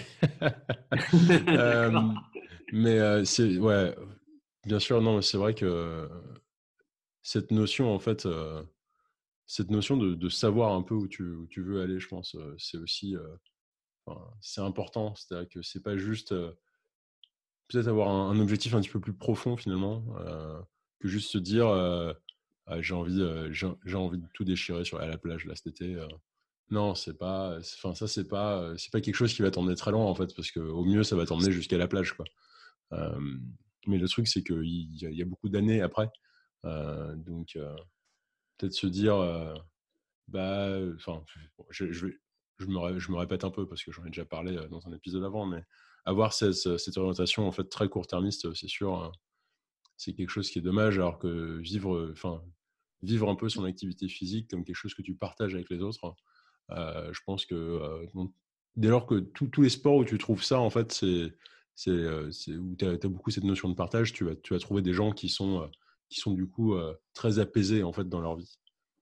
Euh,
D'accord.
mais euh, c'est. Ouais, bien sûr, non, mais c'est vrai que cette notion, en fait, euh, cette notion de, de savoir un peu où tu, où tu veux aller, je pense, euh, c'est aussi. Euh, enfin, c'est important. C'est-à-dire que c'est pas juste. Euh, peut-être avoir un, un objectif un petit peu plus profond, finalement, euh, que juste se dire euh, ah, j'ai envie, euh, j'ai j'ai envie de tout déchirer sur, à la plage, là, cet été. euh, Non, c'est pas, enfin ça c'est pas, euh, c'est pas quelque chose qui va t'emmener très loin en fait, parce que au mieux ça va t'emmener jusqu'à la plage quoi. Euh, mais le truc c'est qu'il y, a- il y a beaucoup d'années après, Euh, donc euh, peut-être se dire, euh, bah, enfin, bon, je, je, vais- je me, ré- je me répète un peu parce que j'en ai déjà parlé euh, dans un épisode avant, mais avoir cette, cette orientation en fait très court-termiste, c'est sûr, euh, c'est quelque chose qui est dommage, alors que vivre, euh, enfin, vivre un peu son activité physique comme quelque chose que tu partages avec les autres. Euh, je pense que euh, dès lors que tous tous les sports où tu trouves ça, en fait, c'est, c'est, euh, c'est où tu as beaucoup cette notion de partage, tu vas, tu vas trouver des gens qui sont, euh, qui sont du coup euh, très apaisés en fait dans leur vie.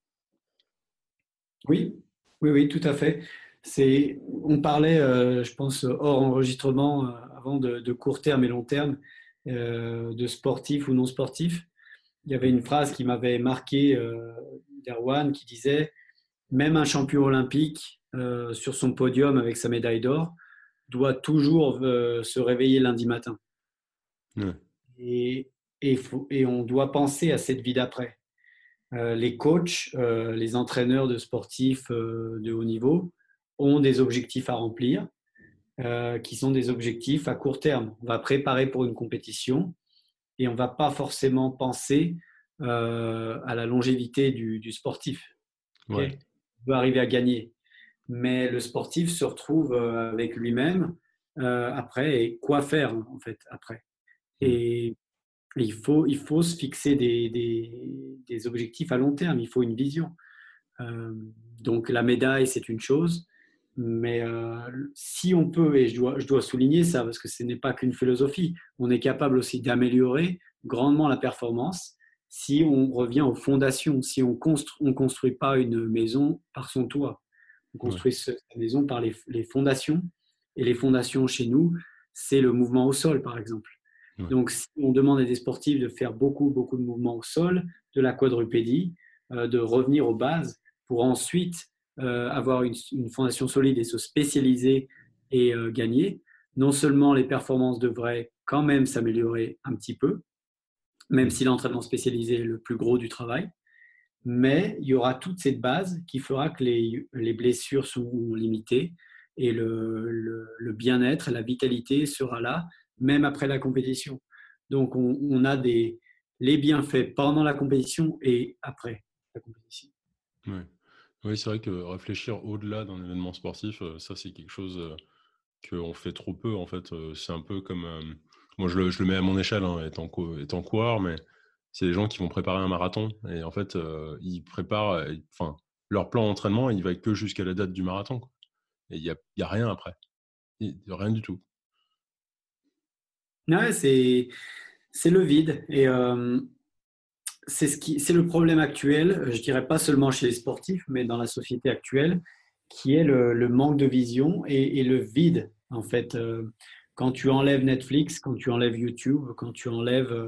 Oui, oui, oui, tout à fait. C'est, on parlait, euh, je pense, hors enregistrement, euh, avant de, de court terme et long terme, euh, de sportifs ou non sportifs. Il y avait une phrase qui m'avait marqué, euh, d'Erwan, qui disait, même un champion olympique, euh, sur son podium avec sa médaille d'or, doit toujours euh, se réveiller lundi matin.
Ouais,
Et, et, faut- et on doit penser à cette vie d'après. Euh, les coachs, euh, les entraîneurs de sportifs euh, de haut niveau ont des objectifs à remplir, euh, qui sont des objectifs à court terme. On va préparer pour une compétition et on ne va pas forcément penser euh, à la longévité du, du sportif.
ouais,
Okay, on veut arriver à gagner. Mais le sportif se retrouve euh, avec lui-même euh, après et quoi faire en fait après.
mm,
Et il faut, il faut se fixer des, des, des objectifs à long terme, il faut une vision. Euh, donc la médaille, c'est une chose, mais euh, si on peut, et je dois, je dois souligner ça parce que ce n'est pas qu'une philosophie, on est capable aussi d'améliorer grandement la performance si on revient aux fondations, si on ne construit pas une maison par son toit, on
ouais,
construit sa maison par les, les fondations, et les fondations chez nous, c'est le mouvement au sol, par exemple.
ouais,
Donc, si on demande à des sportifs de faire beaucoup, beaucoup de mouvements au sol, de la quadrupédie, euh, de revenir aux bases pour ensuite euh, avoir une, une, fondation solide et se spécialiser et euh, gagner, non seulement les performances devraient quand même s'améliorer un petit peu, même
mm,
si l'entraînement spécialisé est le plus gros du travail, mais il y aura toute cette base qui fera que les, les blessures seront limitées et le, le, le bien-être et la vitalité sera là, même après la compétition. Donc, on, on a des, les bienfaits pendant la compétition et après la compétition.
ouais. Oui, c'est vrai que réfléchir au-delà d'un événement sportif, euh, ça c'est quelque chose euh, qu'on fait trop peu en fait. Euh, c'est un peu comme, euh, moi je le, je le mets à mon échelle, hein, étant, co- étant coureur, mais c'est les gens qui vont préparer un marathon et en fait euh, ils préparent, euh, enfin leur plan d'entraînement il va que jusqu'à la date du marathon, quoi. Et il y a, il y a rien après, Il y a rien du tout.
Ouais, c'est, c'est le vide. Et euh, c'est ce qui, c'est le problème actuel, je dirais pas seulement chez les sportifs, mais dans la société actuelle, qui est le, le manque de vision et, et le vide, en fait. Euh, quand tu enlèves Netflix, quand tu enlèves YouTube, quand tu enlèves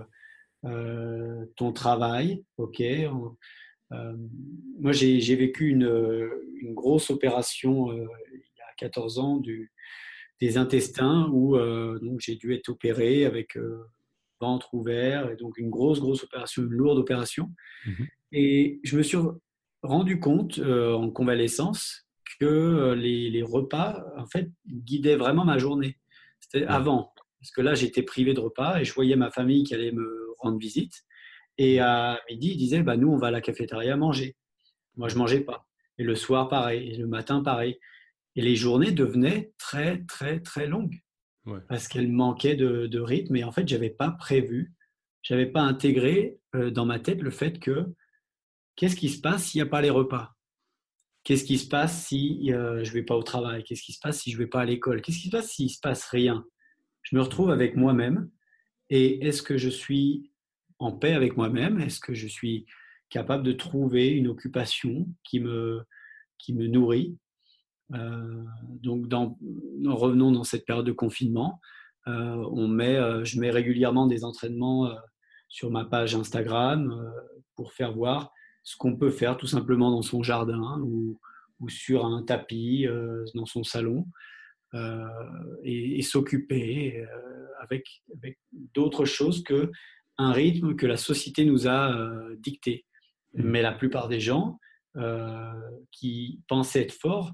euh, ton travail, ok. on- euh, moi, j'ai, j'ai vécu une, une grosse opération euh, il y a quatorze ans du, des intestins où euh, donc j'ai dû être opéré avec euh, ventre ouvert et donc une grosse, grosse opération, une lourde opération.
Mhm.
Et je me suis rendu compte euh, en convalescence que euh, les, les repas, en fait, guidaient vraiment ma journée. C'était
Ouais.
avant, parce que là, j'étais privé de repas et je voyais ma famille qui allait me rendre visite. Et à midi, ils disaient, bah, nous, on va à la cafétéria manger. Moi, je
Ouais.
mangeais pas. Et le soir, pareil. Et le matin, pareil. Et les journées devenaient très, très, très longues
Ouais.
parce qu'elles manquaient de, de rythme. Et en fait, j'avais pas prévu, j'avais pas intégré euh, dans ma tête le fait que qu'est-ce qui se passe s'il n'y a pas les repas? Qu'est-ce qui se passe si euh, je vais pas au travail? Qu'est-ce qui se passe si je vais pas à l'école? Qu'est-ce qui se passe s'il se passe rien? Je me
Ouais.
retrouve avec moi-même et est-ce que je suis en paix avec moi-même? Est-ce que je suis capable de trouver une occupation qui me, qui me nourrit? Euh, donc, dans, revenons dans cette période de confinement. Euh, on met, euh, je mets régulièrement des entraînements euh, sur ma page Instagram euh, pour faire voir ce qu'on peut faire tout simplement dans son jardin ou, ou sur un tapis euh, dans son salon euh, et, et s'occuper euh, avec, avec d'autres choses que un rythme que la société nous a euh, dicté.
Mhm.
Mais la plupart des gens euh, qui pensaient être forts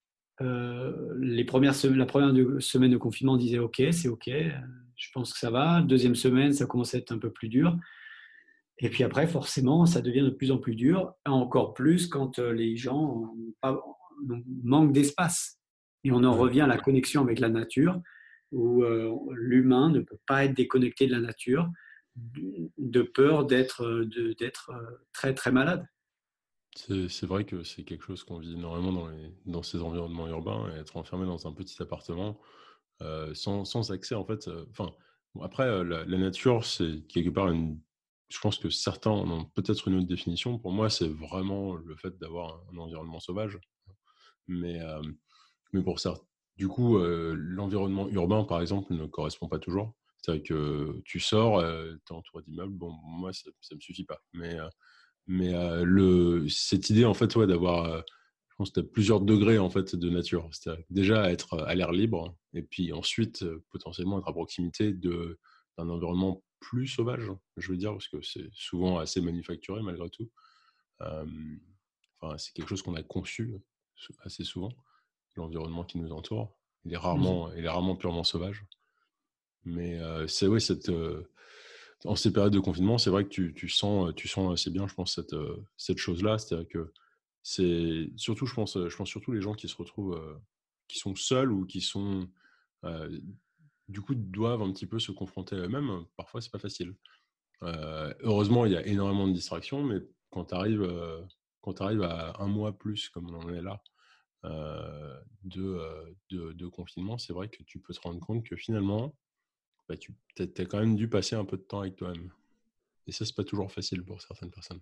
euh, les premières semaines, la première de- semaine de confinement, on disait OK, c'est OK, euh, je pense que ça va. Deuxième semaine, ça commence à être un peu plus dur. Et puis après, forcément, ça devient de plus en plus dur, encore plus quand euh, les gens ont pas- ont- manquent d'espace. Et on en
Ouais.
revient à la connexion avec la nature, où euh, l'humain ne peut pas être déconnecté de la nature, de peur d'être de- d'être euh, très très malade.
C'est, c'est vrai que c'est quelque chose qu'on vit énormément dans, les, dans ces environnements urbains, et être enfermé dans un petit appartement euh, sans, sans accès, en fait. euh, Enfin, bon, après, euh, la, la nature, c'est quelque part une. Je pense que certains en ont peut-être une autre définition. Pour moi, c'est vraiment le fait d'avoir un, un environnement sauvage. Mais, euh, mais pour certains, du coup, euh, l'environnement urbain, par exemple, ne correspond pas toujours. C'est-à-dire que tu sors, euh, tu es entouré d'immeubles. Bon, moi, ça ne me suffit pas. Mais, euh, mais euh, le, cette idée, en fait, ouais, d'avoir, euh, je pense, que tu as plusieurs degrés en fait, de nature. C'est-à-dire déjà être à l'air libre, et puis ensuite, euh, potentiellement, être à proximité de, d'un environnement plus sauvage, je veux dire, parce que c'est souvent assez manufacturé malgré tout. Euh, enfin, c'est quelque chose qu'on a conçu assez souvent, l'environnement qui nous entoure. Il est
Mhm.
rarement, il est rarement purement sauvage. Mais euh, c'est ouais, cette, euh, en ces périodes de confinement, c'est vrai que tu, tu sens, tu sens assez bien, je pense, cette, euh, cette chose-là. C'est-à-dire que c'est surtout, je pense, je pense surtout les gens qui se retrouvent, euh, qui sont seuls ou qui sont, euh, du coup, doivent un petit peu se confronter à eux-mêmes. Parfois, c'est pas facile. Euh, heureusement, il y a énormément de distractions, mais quand tu arrives, euh, quand tu arrives à un mois plus, comme on en est là, euh, de, euh, de, de confinement, c'est vrai que tu peux te rendre compte que finalement, bah, tu as quand même dû passer un peu de temps avec toi-même. Et ça, c'est pas toujours facile pour certaines personnes.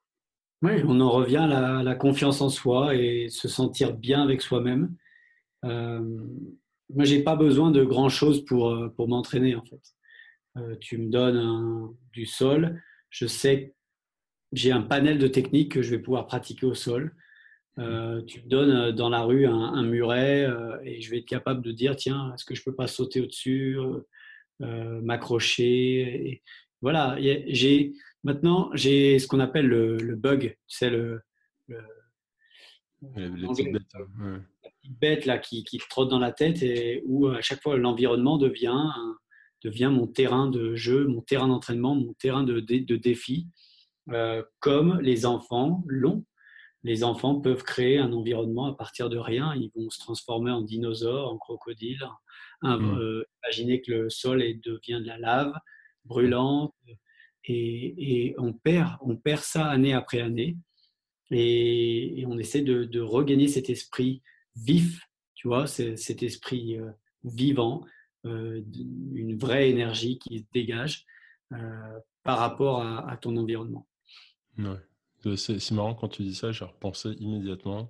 Oui, on en revient à la, la confiance en soi et se sentir bien avec soi-même. Euh, Moi, j'ai pas besoin de grand-chose pour, euh, pour m'entraîner, en fait. Euh, tu me donnes un- du sol, je sais que j'ai un panel de techniques que je vais pouvoir pratiquer au sol. Euh, tu me donnes euh, dans la rue un, un muret euh, et je vais être capable de dire, tiens, est-ce que je peux pas sauter au-dessus, euh, euh, m'accrocher et voilà, y a- j'ai maintenant j'ai ce qu'on appelle le, le bug, c'est le, le
Les,
en
les petites
anglais,
bêtes. Ouais.
la petite bête là qui, qui te trotte dans la tête et où à chaque fois l'environnement devient un- devient mon terrain de jeu, mon terrain d'entraînement, mon terrain de, de, de défi, euh, comme les enfants l'ont. Les enfants peuvent créer un environnement à partir de rien. Ils vont se transformer en dinosaures, en crocodiles. Un-
Mm.
euh, imaginez que le sol est- devient de la lave
Mm.
brûlante. Et, et on perd, on perd ça année après année. Et, et on essaie de, de regagner cet esprit vif, tu vois, c'est- cet esprit euh, vivant, euh, une vraie énergie qui se dégage euh, par rapport à, à ton environnement.
Ouais. Euh, C'est c'est marrant quand tu dis ça, j'ai repensé immédiatement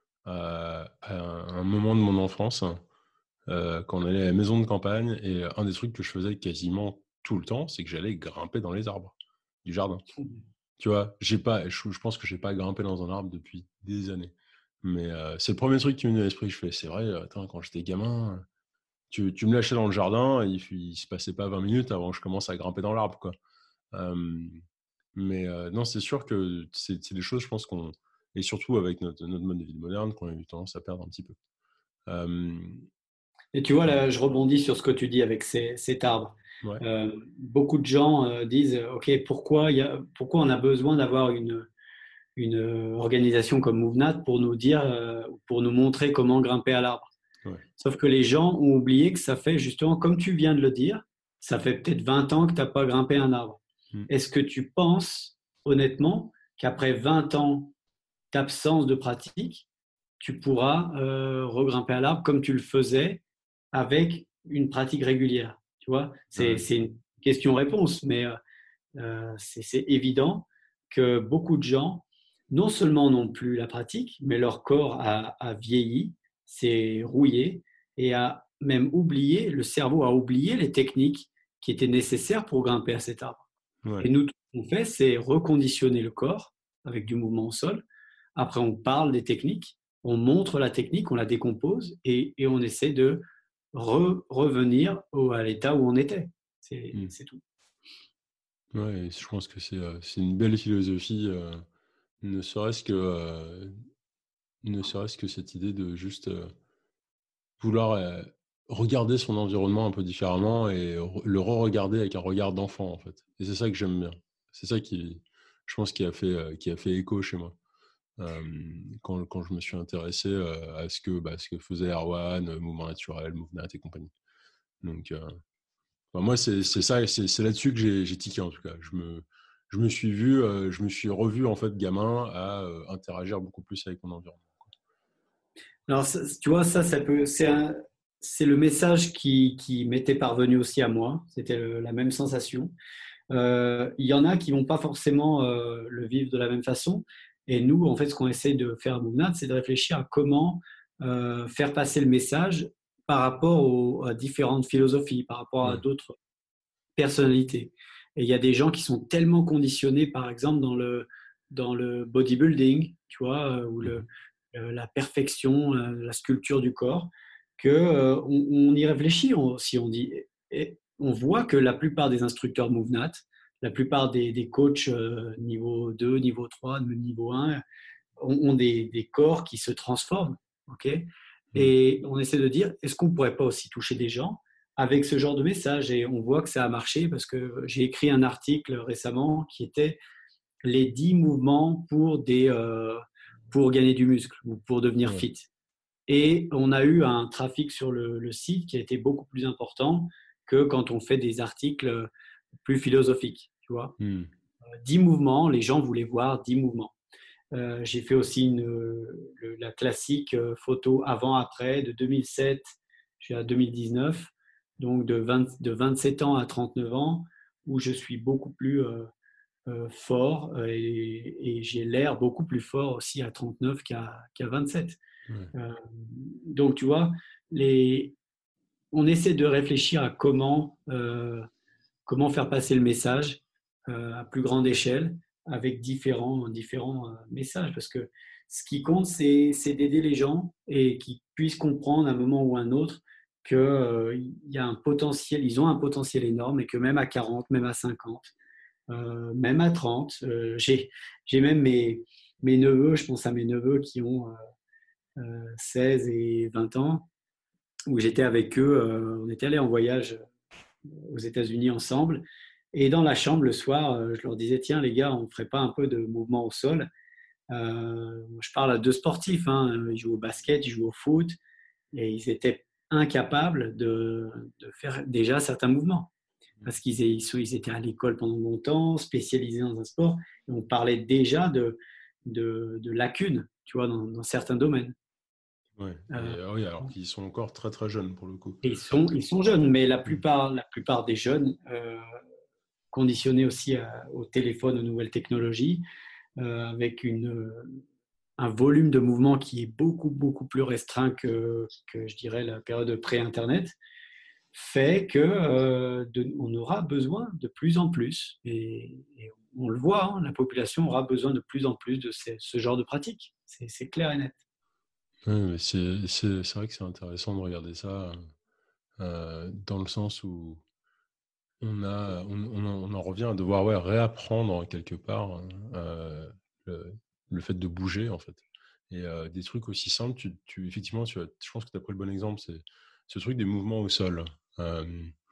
à, à un moment de mon enfance, euh, quand on allait à la maison de campagne, et un des trucs que je faisais quasiment tout le temps, c'est que j'allais grimper dans les arbres du jardin. Tu vois, j'ai pas, je, je pense que j'ai pas grimpé dans un arbre depuis des années. Mais euh, c'est le premier truc qui me vient à l'esprit. Je fais, c'est vrai, attends, quand j'étais gamin, tu, tu me lâchais dans le jardin, et il, il se passait pas vingt minutes avant que je commence à grimper dans l'arbre, quoi. Euh, mais euh, non, c'est sûr que c'est c'est des choses, je pense qu'on, et surtout avec notre, notre mode de vie moderne, qu'on a eu tendance à perdre un petit peu. Euh,
Et tu vois,
ouais,
là, je rebondis sur ce que tu dis avec ces- cet arbre.
ouais,
Euh, beaucoup de gens euh, disent, OK, pourquoi, il y a, pourquoi on a besoin d'avoir une, une euh, organisation comme MoveNat pour nous dire, euh, pour nous montrer comment grimper à l'arbre.
ouais.
Sauf que les gens ont oublié que ça fait justement, comme tu viens de le dire, ça fait peut-être vingt ans que tu n'as pas grimpé un arbre.
Mm.
Est-ce que tu penses, honnêtement, qu'après vingt ans d'absence de pratique, tu pourras euh, regrimper à l'arbre comme tu le faisais avec une pratique régulière. Tu vois, c'est
Ouais.
c'est une question-réponse, mais euh, c'est c'est évident que beaucoup de gens, non seulement n'ont plus la pratique, mais leur corps a, a vieilli, s'est rouillé et a même oublié, le cerveau a oublié les techniques qui étaient nécessaires pour grimper à cet arbre. Et
Ouais.
nous, tout ce qu'on fait, c'est reconditionner le corps avec du mouvement au sol. Après, on parle des techniques, on montre la technique, on la décompose et, et on essaie de re- revenir au, à l'état où on était. C'est
Mm.
c'est tout.
Ouais, et je pense que c'est euh, c'est une belle philosophie, euh, ne serait-ce que, euh, ne serait-ce que cette idée de juste euh, vouloir euh, regarder son environnement un peu différemment, et re- le re-regarder avec un regard d'enfant, en fait. Et c'est ça que j'aime bien. C'est ça qui, je pense, qui a fait, euh, qui a fait écho chez moi. Euh, quand, quand je me suis intéressé euh, à ce que, bah, ce que faisait Erwan, euh, Mouvement Naturel, Mouvement et compagnie. Donc, euh, enfin, moi, c'est c'est ça, c'est c'est là-dessus que j'ai j'ai tiqué, en tout cas. Je me, je me suis vu, euh, je me suis revu en fait gamin à euh, interagir beaucoup plus avec mon environnement.
Alors, ça- tu vois, ça, ça peut, c'est un- c'est le message qui, qui m'était parvenu aussi à moi. C'était le- la même sensation. Euh, il y en a qui vont pas forcément euh, le vivre de la même façon. Et nous, en fait, ce qu'on essaie de faire à Moonat, c'est de réfléchir à comment euh, faire passer le message par rapport aux, à différentes philosophies, par rapport à
Ouais.
d'autres personnalités. Et il y a des gens qui sont tellement conditionnés, par exemple, dans le, dans le bodybuilding, tu vois, euh, ou le,
Mhm.
euh, la perfection, euh, la sculpture du corps, que euh, on, on y réfléchit on- si on dit. Et on voit que la plupart des instructeurs MoveNat, la plupart des, des coachs euh, niveau deux, niveau trois, même niveau un, ont, ont des, des corps qui se transforment. Ok.
Mhm.
Et on essaie de dire, est-ce qu'on ne pourrait pas aussi toucher des gens avec ce genre de message? Et on voit que ça a marché parce que j'ai écrit un article récemment qui était les dix mouvements pour, des, euh, pour gagner du muscle ou pour devenir
Ouais.
fit. Et on a eu un trafic sur le, le site qui a été beaucoup plus important que quand on fait des articles plus philosophiques. Tu vois,
Mhm.
dix mouvements, les gens voulaient voir dix mouvements. Euh, j'ai fait aussi une, le, la classique euh, photo avant-après de deux mille sept jusqu'à deux mille dix-neuf, donc de, vingt, de vingt-sept ans à trente-neuf ans, où je suis beaucoup plus euh, euh, fort euh, et, et j'ai l'air beaucoup plus fort aussi à trente-neuf qu'à, qu'à vingt-sept.
Ouais.
Euh, donc, tu vois, les, on essaie de réfléchir à comment, euh, comment faire passer le message euh, à plus grande échelle avec différents, différents euh, messages. Parce que ce qui compte, c'est, c'est d'aider les gens et qu'ils puissent comprendre à un moment ou à un autre qu'il euh, y a un potentiel, ils ont un potentiel énorme et que même à quarante, même à cinquante, euh, même à trente, euh, j'ai, j'ai même mes, mes neveux, je pense à mes neveux qui ont euh, seize et vingt ans, où j'étais avec eux, euh, on était allés en voyage aux États-Unis ensemble. Et dans la chambre, le soir, euh, je leur disais, tiens les gars, on ne ferait pas un peu de mouvement au sol. Euh, je parle à deux sportifs, hein, ils jouent au basket, ils jouent au foot, et ils étaient incapables de, de faire déjà certains mouvements. Parce qu'ils ils étaient à l'école pendant longtemps, spécialisés dans un sport, et on parlait déjà de, de, de lacunes, tu vois, dans, dans certains domaines.
Ouais.
Euh,
Et ah oui, alors qu'ils sont encore très très jeunes pour le coup.
et ils sont, ils sont jeunes, mais la
Mhm.
plupart, la plupart des jeunes, euh, conditionnés aussi à- au téléphone, aux nouvelles technologies, euh, avec une, un volume de mouvement qui est beaucoup, beaucoup plus restreint que, que je dirais, la période pré-Internet, fait que euh, de- on aura besoin de plus en plus, et, et on le voit, hein, la population aura besoin de plus en plus de ces- ce genre de pratiques. C'est c'est clair et net.
Ouais, mais c'est c'est- c'est vrai que c'est intéressant de regarder ça euh, dans le sens où on, a, on, on en, on en revient à devoir ouais, réapprendre quelque part euh, le, le fait de bouger en fait. Et euh, des trucs aussi simples, tu, tu- effectivement, tu as- je pense que tu as pris le bon exemple, c'est ce truc des mouvements au sol. Euh,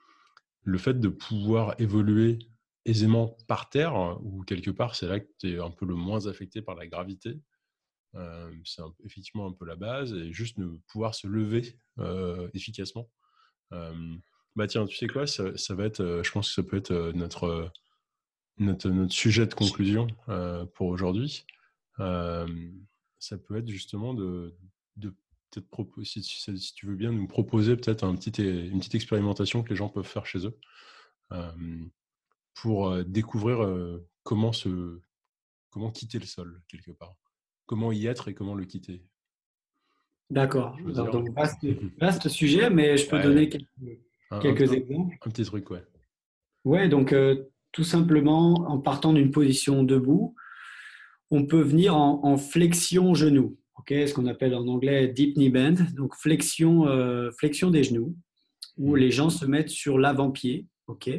le fait de pouvoir évoluer aisément par terre, ou quelque part, c'est là que tu es un peu le moins affecté par la gravité. Euh, c'est un- effectivement un peu la base, et juste de pouvoir se lever euh, efficacement. Euh, bah tiens, tu sais quoi, ça, ça va être, euh, je pense que ça peut être euh, notre, euh, notre, notre sujet de conclusion euh, pour aujourd'hui. Euh, Ça peut être justement de, de peut-être proposer, si, si- si tu veux bien nous proposer peut-être un petit, une petite expérimentation que les gens peuvent faire chez eux euh, pour euh, découvrir euh, comment, se, comment quitter le sol quelque part. Comment y être et comment le quitter.
D'accord.
Je veux
Alors,
dire.
donc, vaste, vaste sujet, mais je peux
Ouais,
donner quelques,
un, un-
quelques
un-
exemples.
un petit truc, ouais.
Ouais, donc euh, tout simplement en partant d'une position debout, on peut venir en, en flexion genou, ok, ce qu'on appelle en anglais deep knee bend, donc flexion, euh, flexion des genoux, où
Mhm.
les gens se mettent sur l'avant-pied, ok,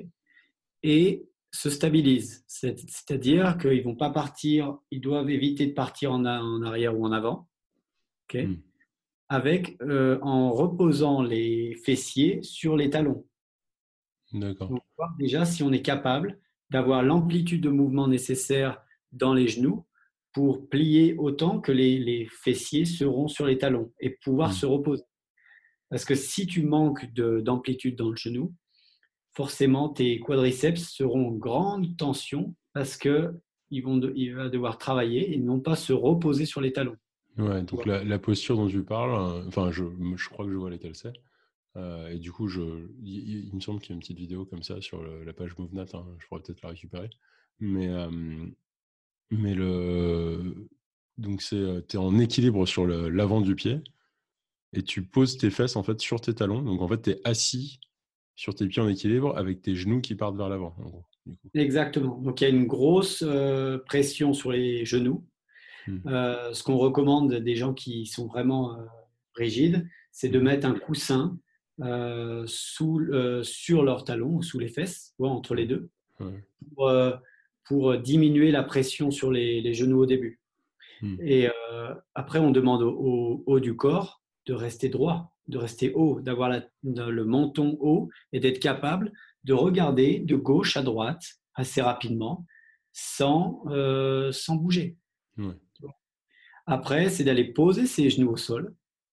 et se stabilisent. C'est- C'est-à-dire qu'ils vont pas partir, ils doivent éviter de partir en, a- en arrière ou en avant, ok,
Mhm.
avec euh, en reposant les fessiers sur les talons.
D'accord.
Donc, voir déjà si on est capable d'avoir l'amplitude de mouvement nécessaire dans les genoux pour plier autant que les, les fessiers seront sur les talons et pouvoir se
Mhm.
reposer. Parce que si tu manques de- d'amplitude dans le genou, forcément tes quadriceps seront en grande tension parce que ils vont de, il va devoir travailler et non pas se reposer sur les talons.
Ouais,
Tu
donc
vois.
la, la posture dont tu parles, euh, enfin, je, je crois que je vois laquelle c'est. Euh, et du coup, je, il, il me semble qu'il y a une petite vidéo comme ça sur le- la page MoveNat, hein, je pourrais peut-être la récupérer. Mais, euh, mais le, donc c'est, tu es en équilibre sur le- l'avant du pied et tu poses tes fesses en fait sur tes talons. Donc en fait, tu es assis sur tes pieds en équilibre avec tes genoux qui partent vers l'avant, en gros, du coup.
Exactement. Donc il y a une grosse euh, pression sur les genoux.
Hmm.
Euh, ce qu'on recommande des gens qui sont vraiment euh, rigides, c'est de
Mhm.
mettre un coussin euh, sous, euh, sur leurs talons ou sous les fesses, tu vois, entre les
Ouais.
deux,
Ouais.
pour, euh, pour diminuer la pression sur les, les genoux au début.
Hmm.
Et euh, après, on demande au, au haut du corps de rester droit, de rester haut, d'avoir la- le menton haut et d'être capable de regarder de gauche à droite assez rapidement sans, euh, sans bouger.
Ouais.
Après, c'est d'aller poser ses genoux au sol,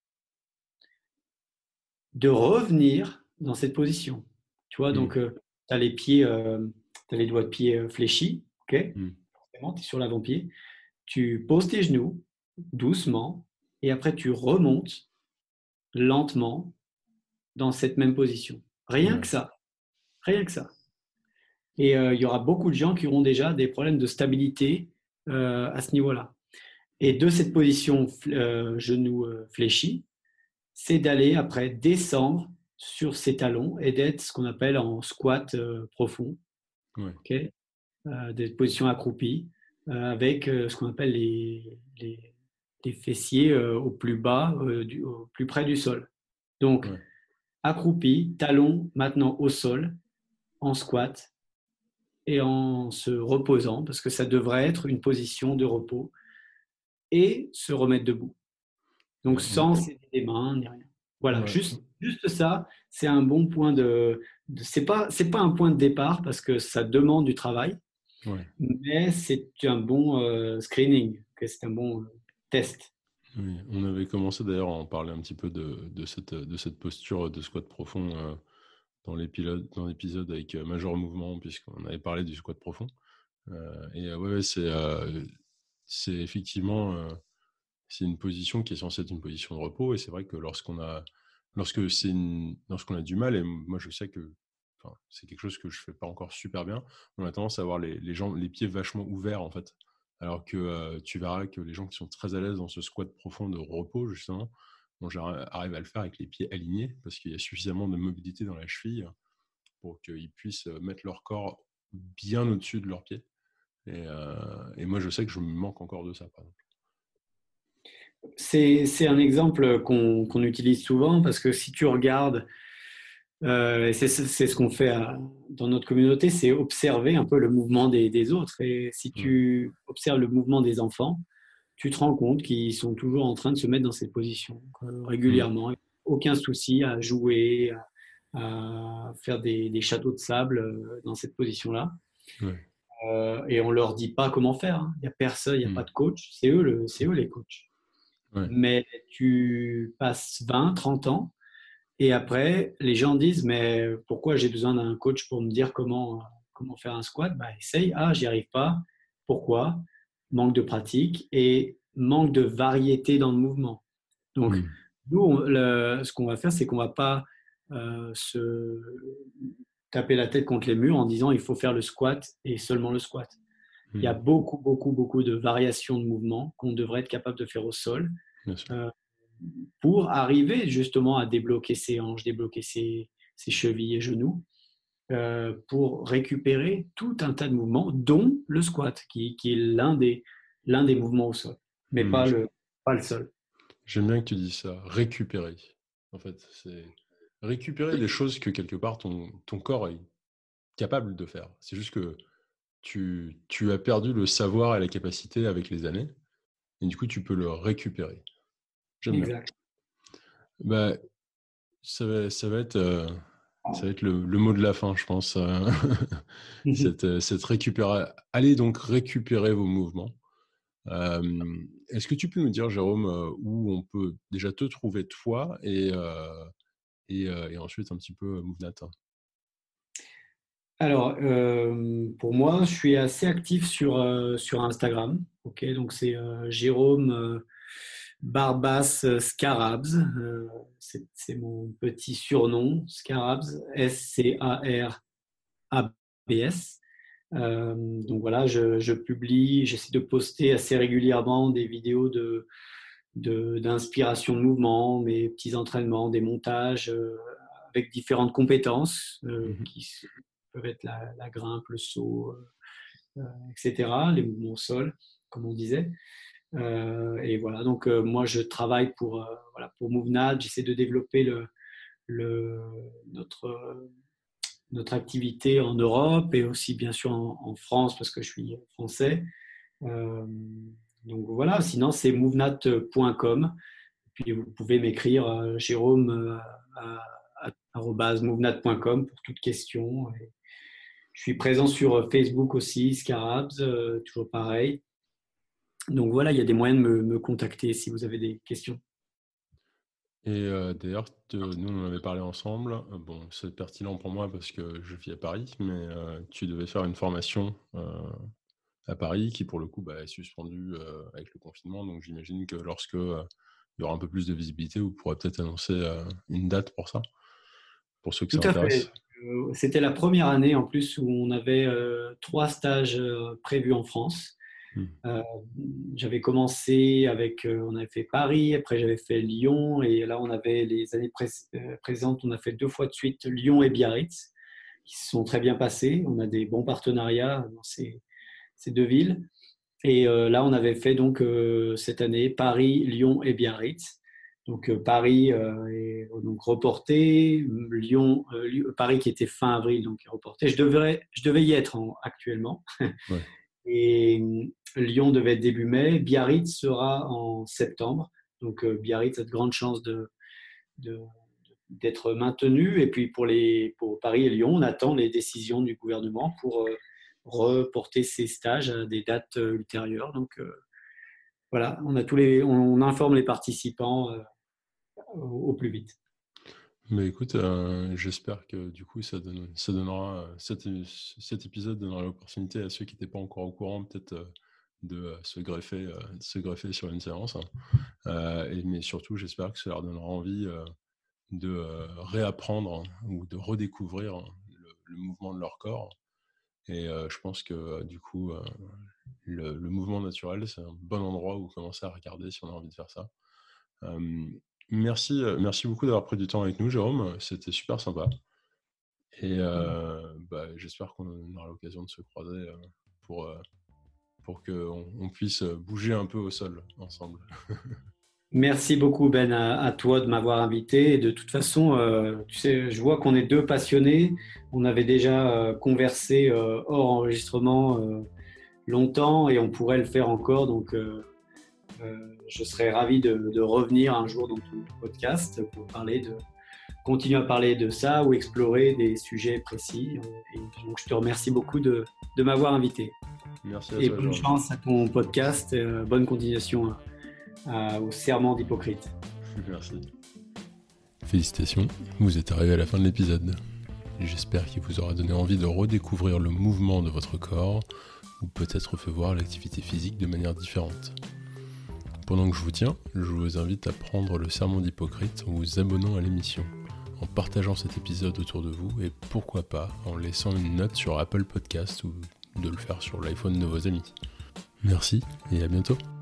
de revenir dans cette position. Tu vois,
Hmm.
donc, euh, tu as les pieds, euh, tu as les doigts de pied euh, fléchis, ok?
Hmm.
Forcément, tu es sur l'avant-pied. Tu poses tes genoux doucement et après, tu remontes lentement dans cette même position. Rien que
Ouais.
ça. Rien que ça. Et euh, il y aura beaucoup de gens qui auront déjà des problèmes de stabilité euh, à ce niveau-là. Et de cette position euh, genoux euh, fléchis, c'est d'aller après descendre sur ses talons et d'être ce qu'on appelle en squat euh, profond,
Ouais.
okay, euh, des positions accroupies, euh, avec euh, ce qu'on appelle les, les, les fessiers euh, au plus bas, euh, du, au plus près du sol. Donc,
Ouais.
accroupi, talons maintenant au sol, en squat et en se reposant, parce que ça devrait être une position de repos, et se remettre debout. Donc,
Ouais. On-
sans céder les mains ni rien. Voilà,
ouais.
juste, juste ça, c'est un bon point de. de c'est pas, c'est pas un point de départ parce que ça demande du travail,
Ouais.
mais c'est un bon euh, screening, que c'est un bon euh, test.
Oui, on avait commencé d'ailleurs à en parler un petit peu de, de cette, de cette posture de squat profond euh, dans l'épisode, dans l'épisode avec euh, Major Mouvement, puisqu'on avait parlé du squat profond. Euh, et euh, ouais, ouais, c'est, euh, c'est effectivement euh, c'est une position qui est censée être une position de repos. Et c'est vrai que lorsqu'on a, lorsque c'est une- lorsqu'on a du mal, et moi je sais que enfin, c'est quelque chose que je fais pas encore super bien, on a tendance à avoir les, les jambes, les pieds vachement ouverts en fait. Alors que euh, tu verras que les gens qui sont très à l'aise dans ce squat profond de repos, justement, bon, j'arrive à le faire avec les pieds alignés parce qu'il y a suffisamment de mobilité dans la cheville pour qu'ils puissent mettre leur corps bien au-dessus de leurs pieds. Et, euh, et moi, je sais que je me manque encore de ça, par exemple.
C'est, c'est un exemple qu'on qu'on utilise souvent parce que si tu regardes, euh, et c'est c'est ce qu'on fait à- dans notre communauté, c'est observer un peu le mouvement des, des autres. Et si
Ouais.
tu observes le mouvement des enfants, tu te rends compte qu'ils sont toujours en train de se mettre dans cette position euh,
Mm.
régulièrement. Aucun souci à jouer, à, à faire des, des châteaux de sable euh, dans cette position-là.
Ouais.
Euh, et on leur dit pas comment faire, hein. Il n'y a personne, il n'y a pas
Mm.
de coach. C'est eux, le, c'est eux les coachs.
Ouais.
Mais tu passes vingt, trente ans et après, les gens disent, mais pourquoi j'ai besoin d'un coach pour me dire comment, comment faire un squat? Bah, essaye. Ah, j'y arrive pas. Pourquoi? Manque de pratique et manque de variété dans le mouvement. Donc,
Mm.
nous, on- le- ce qu'on va faire, c'est qu'on va pas euh, se taper la tête contre les murs en disant il faut faire le squat et seulement le squat. Il y a
Mm.
beaucoup, beaucoup, beaucoup de variations de mouvements qu'on devrait être capable de faire au sol
Bien sûr.
euh, pour arriver justement à débloquer ses hanches, débloquer ses, ses chevilles et genoux, euh, pour récupérer tout un tas de mouvements, dont le squat, qui, qui est l'un des, l'un des mouvements au sol, mais
Mm.
pas
J-
le, pas le seul.
J'aime bien que tu dis ça. Récupérer. En fait, c'est récupérer des choses que quelque part ton, ton corps est capable de faire. C'est juste que tu, tu as perdu le savoir et la capacité avec les années. Et du coup, tu peux le récupérer. J'aime bien.
Exact.
Bah, ça va, ça va être, euh, ça va être le, le mot de la fin, je pense. euh, cette, euh, cette récupéra- Allez donc récupérer vos mouvements. Euh, est-ce que tu peux nous dire, Jérôme, euh, où on peut déjà te trouver toi et, euh, et, euh, et ensuite un petit peu euh, MoveNat?
Alors, euh, pour moi, je suis assez actif sur, euh, sur Instagram. Ok, donc c'est euh, Jérôme euh, Barbas euh, Scarabs. Euh, c'est, c'est mon petit surnom, Scarabs, S C A R A B S. Euh, donc voilà, je, je publie, j'essaie de poster assez régulièrement des vidéos de, de, d'inspiration de mouvement, mes petits entraînements, des montages euh, avec différentes compétences euh,
Mhm.
qui peuvent être la, la grimpe, le saut, euh, et cetera, les mouvements au sol, comme on disait. Euh, et voilà, donc euh, moi je travaille pour, euh, voilà, pour MoveNat, j'essaie de développer le, le, notre, notre activité en Europe et aussi bien sûr en, en France parce que je suis français. Euh, donc voilà, sinon c'est movenat point com. Puis vous pouvez m'écrire euh, jérôme euh, à, arobase movenat point com pour toute question. Et je suis présent sur Facebook aussi, Scarabs, euh, toujours pareil. Donc voilà, il y a des moyens de me, me contacter si vous avez des questions.
Et euh, d'ailleurs, te- nous, on en avait parlé ensemble. Euh, Bon, c'est pertinent pour moi parce que je vis à Paris, mais euh, tu devais faire une formation euh, à Paris qui, pour le coup, bah, est suspendue euh, avec le confinement. Donc, j'imagine que lorsque euh, il y aura un peu plus de visibilité, vous pourrez peut-être annoncer euh, une date pour ça, pour ceux que
Tout
ça
à
intéresse.
fait. Euh, C'était la première année en plus où on avait euh, trois stages euh, prévus en France.
Hmm.
Euh, J'avais commencé avec, euh, on avait fait Paris, après j'avais fait Lyon, et là on avait les années pré euh, présentes, on a fait deux fois de suite Lyon et Biarritz, qui se sont très bien passés. On a des bons partenariats dans ces, ces deux villes. Et euh, là on avait fait donc euh, cette année Paris, Lyon et Biarritz. Donc euh, Paris euh, est donc reporté, Lyon, euh, Paris qui était fin avril donc est reporté. Je devrais, je devais y être en, actuellement.
Ouais.
Et Lyon devait être début mai. Biarritz sera en septembre. Donc euh, Biarritz a de grandes chances de, de, d'être maintenu. Et puis pour, les, pour Paris et Lyon, on attend les décisions du gouvernement pour euh, reporter ces stages à des dates euh, ultérieures. Donc euh, voilà, on, a tous les, on informe les participants euh, au, au plus vite.
Mais écoute, euh, j'espère que du coup, ça, donne, ça donnera, euh, cet, cet épisode donnera l'opportunité à ceux qui n'étaient pas encore au courant, peut-être euh, de euh, se greffer, euh, de se greffer sur une séance. Hein. Euh, et, mais surtout, j'espère que ça leur donnera envie euh, de euh, réapprendre hein, ou de redécouvrir hein, le, le mouvement de leur corps. Et euh, je pense que euh, du coup, euh, le, le mouvement naturel, c'est un bon endroit où commencer à regarder si on a envie de faire ça. Euh, merci, euh, merci beaucoup d'avoir pris du temps avec nous, Jérôme. C'était super sympa. Et euh, bah, j'espère qu'on aura l'occasion de se croiser euh, pour, euh, pour qu'on on puisse bouger un peu au sol ensemble.
Merci beaucoup Ben à, à toi de m'avoir invité. Et de toute façon, euh, tu sais, je vois qu'on est deux passionnés. On avait déjà euh, conversé euh, hors enregistrement euh, longtemps et on pourrait le faire encore. Donc, euh, euh, je serais ravi de, de revenir un jour dans ton podcast pour parler de, continuer à parler de ça ou explorer des sujets précis. Et donc, je te remercie beaucoup de, de m'avoir invité.
Merci à
Et
toi,
bonne
Jérôme.
chance à ton podcast. Euh, bonne continuation à, à, au serment d'Hippocrate.
Merci. Félicitations, vous êtes arrivé à la fin de l'épisode. J'espère qu'il vous aura donné envie de redécouvrir le mouvement de votre corps ou peut-être fait voir l'activité physique de manière différente. Pendant que je vous tiens, je vous invite à prendre le serment d'Hippocrate en vous abonnant à l'émission, en partageant cet épisode autour de vous et pourquoi pas en laissant une note sur Apple Podcast ou de le faire sur l'iPhone de vos amis. Merci et à bientôt.